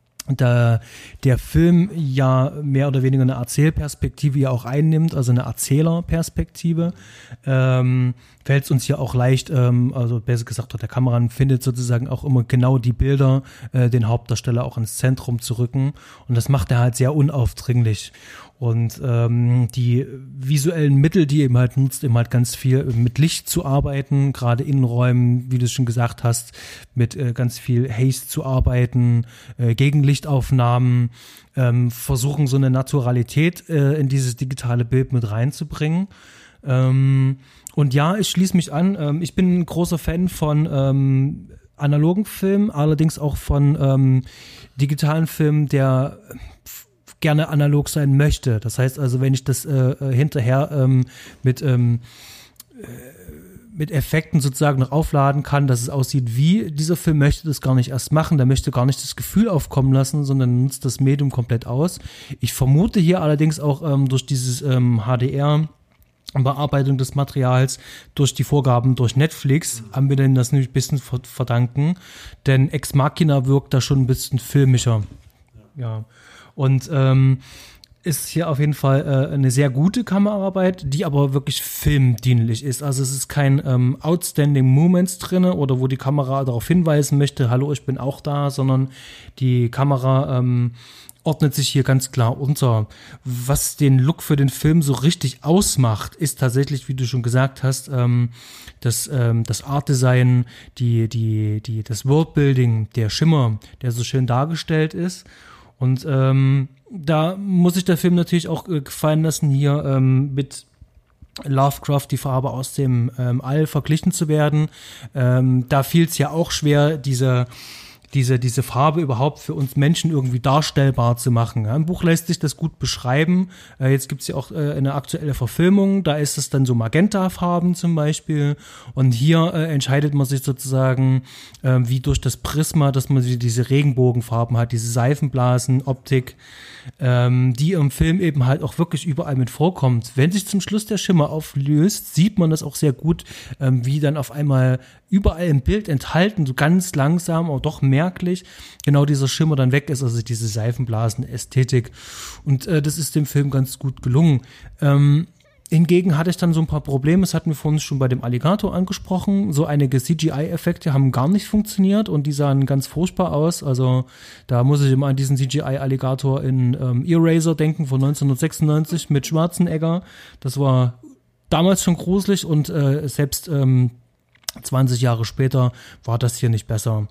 Da der Film ja mehr oder weniger eine Erzählperspektive ja auch einnimmt, also eine Erzählerperspektive, ähm, fällt es uns hier auch leicht, ähm, also besser gesagt, der Kameramann findet sozusagen auch immer genau die Bilder, äh, den Hauptdarsteller auch ins Zentrum zu rücken und das macht er halt sehr unaufdringlich. Und ähm, die visuellen Mittel, die eben halt nutzt, eben halt ganz viel mit Licht zu arbeiten, gerade Innenräumen, wie du es schon gesagt hast, mit äh, ganz viel Haze zu arbeiten, äh, Gegenlichtaufnahmen, ähm, versuchen so eine Naturalität äh, in dieses digitale Bild mit reinzubringen. Ähm, und ja, ich schließe mich an, ähm, ich bin ein großer Fan von ähm, analogen Filmen, allerdings auch von ähm, digitalen Filmen, der gerne analog sein möchte. Das heißt also, wenn ich das äh, hinterher ähm, mit ähm, äh, mit Effekten sozusagen noch aufladen kann, dass es aussieht wie, dieser Film möchte das gar nicht erst machen, der möchte gar nicht das Gefühl aufkommen lassen, sondern nutzt das Medium komplett aus. Ich vermute hier allerdings auch ähm, durch dieses ähm, H D R Bearbeitung des Materials durch die Vorgaben durch Netflix haben wir denn das nämlich ein bisschen verdanken, denn Ex Machina wirkt da schon ein bisschen filmischer. ja. Und ähm, ist hier auf jeden Fall äh, eine sehr gute Kameraarbeit, die aber wirklich filmdienlich ist. Also es ist kein ähm, Outstanding Moments drinne oder wo die Kamera darauf hinweisen möchte, hallo, ich bin auch da, sondern die Kamera ähm, ordnet sich hier ganz klar unter. Was den Look für den Film so richtig ausmacht, ist tatsächlich, wie du schon gesagt hast, ähm, das, ähm, das Art-Design, die, die, die, das Worldbuilding, der Schimmer, der so schön dargestellt ist. Und ähm, da muss sich der Film natürlich auch äh, gefallen lassen, hier ähm, mit Lovecraft, die Farbe aus dem ähm, All, verglichen zu werden. Ähm, da fiel es ja auch schwer, diese diese diese Farbe überhaupt für uns Menschen irgendwie darstellbar zu machen. Ja, im Buch lässt sich das gut beschreiben. Äh, jetzt gibt's ja auch äh, eine aktuelle Verfilmung, da ist es dann so Magenta-Farben zum Beispiel. Und hier äh, entscheidet man sich sozusagen, äh, wie durch das Prisma, dass man diese Regenbogenfarben hat, diese Seifenblasen, Optik, ähm, die im Film eben halt auch wirklich überall mit vorkommt. Wenn sich zum Schluss der Schimmer auflöst, sieht man das auch sehr gut, ähm, wie dann auf einmal überall im Bild enthalten, so ganz langsam, aber doch merklich, genau dieser Schimmer dann weg ist, also diese Seifenblasen-Ästhetik. Und äh, das ist dem Film ganz gut gelungen. Ähm, hingegen hatte ich dann so ein paar Probleme, das hatten wir vorhin schon bei dem Alligator angesprochen, so einige C G I-Effekte haben gar nicht funktioniert und die sahen ganz furchtbar aus, also da muss ich immer an diesen C G I-Alligator in ähm, Eraser denken von neunzehnhundertsechsundneunzig mit Schwarzenegger, das war damals schon gruselig und äh, selbst ähm, zwanzig Jahre später war das hier nicht besser.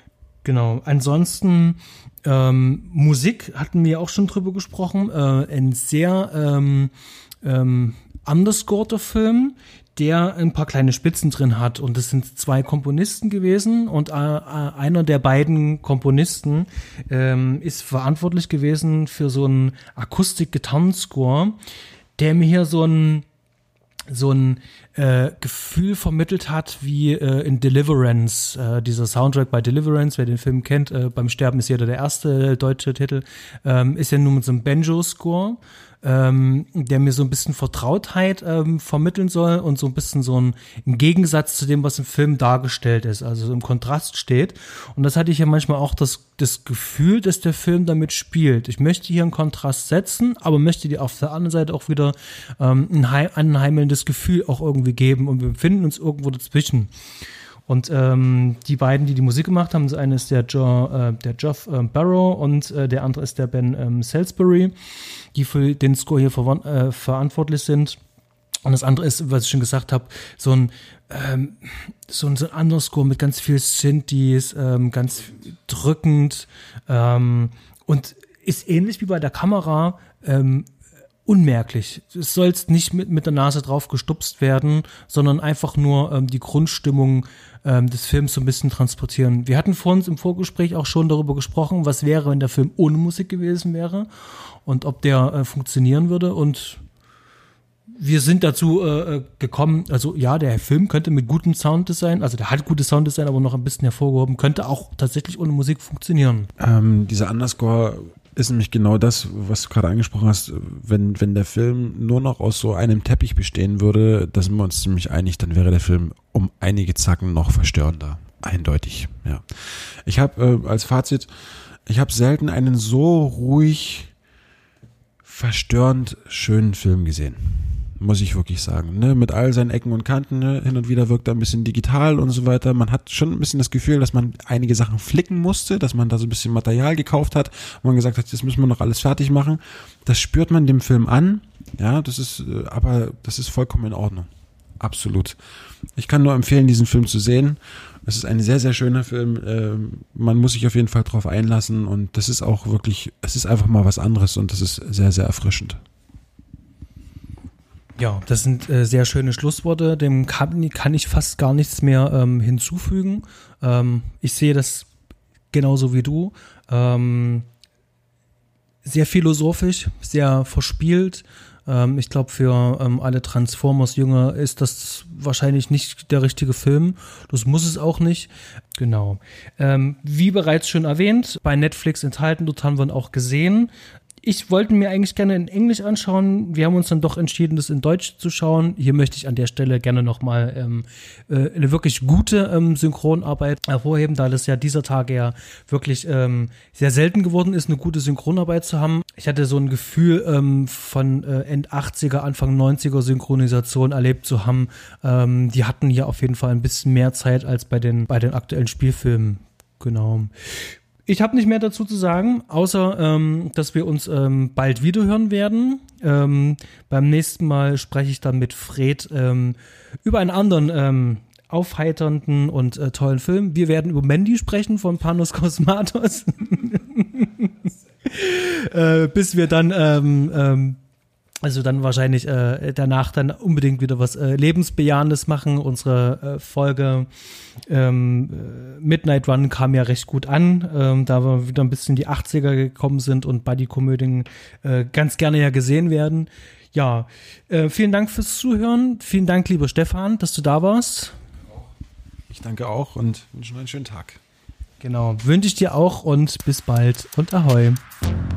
Genau, ansonsten ähm, Musik hatten wir auch schon drüber gesprochen, äh, ein sehr ähm, ähm, underscorter Film, der ein paar kleine Spitzen drin hat und das sind zwei Komponisten gewesen und äh, einer der beiden Komponisten ähm, ist verantwortlich gewesen für so einen Akustik-Gitarrenscore, der mir hier so ein so ein äh, Gefühl vermittelt hat, wie äh, in Deliverance, äh, dieser Soundtrack bei Deliverance, wer den Film kennt, äh, beim Sterben ist jeder der erste deutsche Titel, ähm, ist ja nur mit so einem Banjo-Score, ähm, der mir so ein bisschen Vertrautheit ähm, vermitteln soll und so ein bisschen so ein, ein Gegensatz zu dem, was im Film dargestellt ist, also so im Kontrast steht. Und das hatte ich ja manchmal auch das, das Gefühl, dass der Film damit spielt. Ich möchte hier einen Kontrast setzen, aber möchte dir auf der anderen Seite auch wieder ähm, ein heim, anheimelndes Gefühl auch irgendwie geben und wir befinden uns irgendwo dazwischen. Und ähm, die beiden, die die Musik gemacht haben, das eine ist der, jo, äh, der Geoff äh, Barrow und äh, der andere ist der Ben ähm, Salisbury, die für den Score hier ver- äh, verantwortlich sind. Und das andere ist, was ich schon gesagt habe, so ein ähm, so ein, so ein anderer Score mit ganz viel Synthes, ähm, ganz drückend ähm, und ist ähnlich wie bei der Kamera ähm, unmerklich. Es soll nicht mit, mit der Nase drauf gestupst werden, sondern einfach nur ähm, die Grundstimmung ähm, des Films so ein bisschen transportieren. Wir hatten vor uns im Vorgespräch auch schon darüber gesprochen, was wäre, wenn der Film ohne Musik gewesen wäre und ob der äh, funktionieren würde und wir sind dazu äh, gekommen, also ja, der Film könnte mit gutem Sounddesign, also der hat gutes Sounddesign, aber noch ein bisschen hervorgehoben, könnte auch tatsächlich ohne Musik funktionieren. Ähm, dieser Underscore ist nämlich genau das, was du gerade angesprochen hast. Wenn, wenn der Film nur noch aus so einem Teppich bestehen würde, da sind wir uns ziemlich einig, dann wäre der Film um einige Zacken noch verstörender. Eindeutig, ja. Ich habe äh, als Fazit, ich habe selten einen so ruhig, verstörend schönen Film gesehen. Muss ich wirklich sagen, ne, mit all seinen Ecken und Kanten, ne? Hin und wieder wirkt er ein bisschen digital und so weiter. Man hat schon ein bisschen das Gefühl, dass man einige Sachen flicken musste, dass man da so ein bisschen Material gekauft hat, wo man gesagt hat, das müssen wir noch alles fertig machen. Das spürt man dem Film an, ja, das ist, aber das ist vollkommen in Ordnung. Absolut. Ich kann nur empfehlen, diesen Film zu sehen. Es ist ein sehr, sehr schöner Film. Man muss sich auf jeden Fall drauf einlassen und das ist auch wirklich, es ist einfach mal was anderes und das ist sehr, sehr erfrischend. Ja, das sind äh, sehr schöne Schlussworte. Dem kann, kann ich fast gar nichts mehr ähm, hinzufügen. Ähm, ich sehe das genauso wie du. Ähm, sehr philosophisch, sehr verspielt. Ähm, ich glaube, für ähm, alle Transformers-Jünger ist das wahrscheinlich nicht der richtige Film. Das muss es auch nicht. Genau. Ähm, wie bereits schon erwähnt, bei Netflix enthalten, dort haben wir ihn auch gesehen. Ich wollte mir eigentlich gerne in Englisch anschauen. Wir haben uns dann doch entschieden, das in Deutsch zu schauen. Hier möchte ich an der Stelle gerne nochmal ähm, äh, eine wirklich gute ähm, Synchronarbeit hervorheben, da das ja dieser Tage ja wirklich ähm, sehr selten geworden ist, eine gute Synchronarbeit zu haben. Ich hatte so ein Gefühl ähm, von äh, End achtziger, Anfang neunziger Synchronisation erlebt zu haben. Ähm, die hatten hier auf jeden Fall ein bisschen mehr Zeit als bei den, bei den aktuellen Spielfilmen. Genau. Ich habe nicht mehr dazu zu sagen, außer, ähm, dass wir uns ähm, bald wiederhören werden. Ähm, beim nächsten Mal spreche ich dann mit Fred ähm, über einen anderen ähm, aufheiternden und äh, tollen Film. Wir werden über Mandy sprechen von Panos Cosmatos. äh, bis wir dann ähm, ähm, Also dann wahrscheinlich äh, danach dann unbedingt wieder was äh, Lebensbejahendes machen. Unsere äh, Folge ähm, Midnight Run kam ja recht gut an, ähm, da wir wieder ein bisschen in die achtziger gekommen sind und Buddy-Komödien äh, ganz gerne ja gesehen werden. Ja, äh, vielen Dank fürs Zuhören. Vielen Dank, lieber Stefan, dass du da warst. Ich danke auch und wünsche noch einen schönen Tag. Genau, wünsche ich dir auch und bis bald und Ahoi.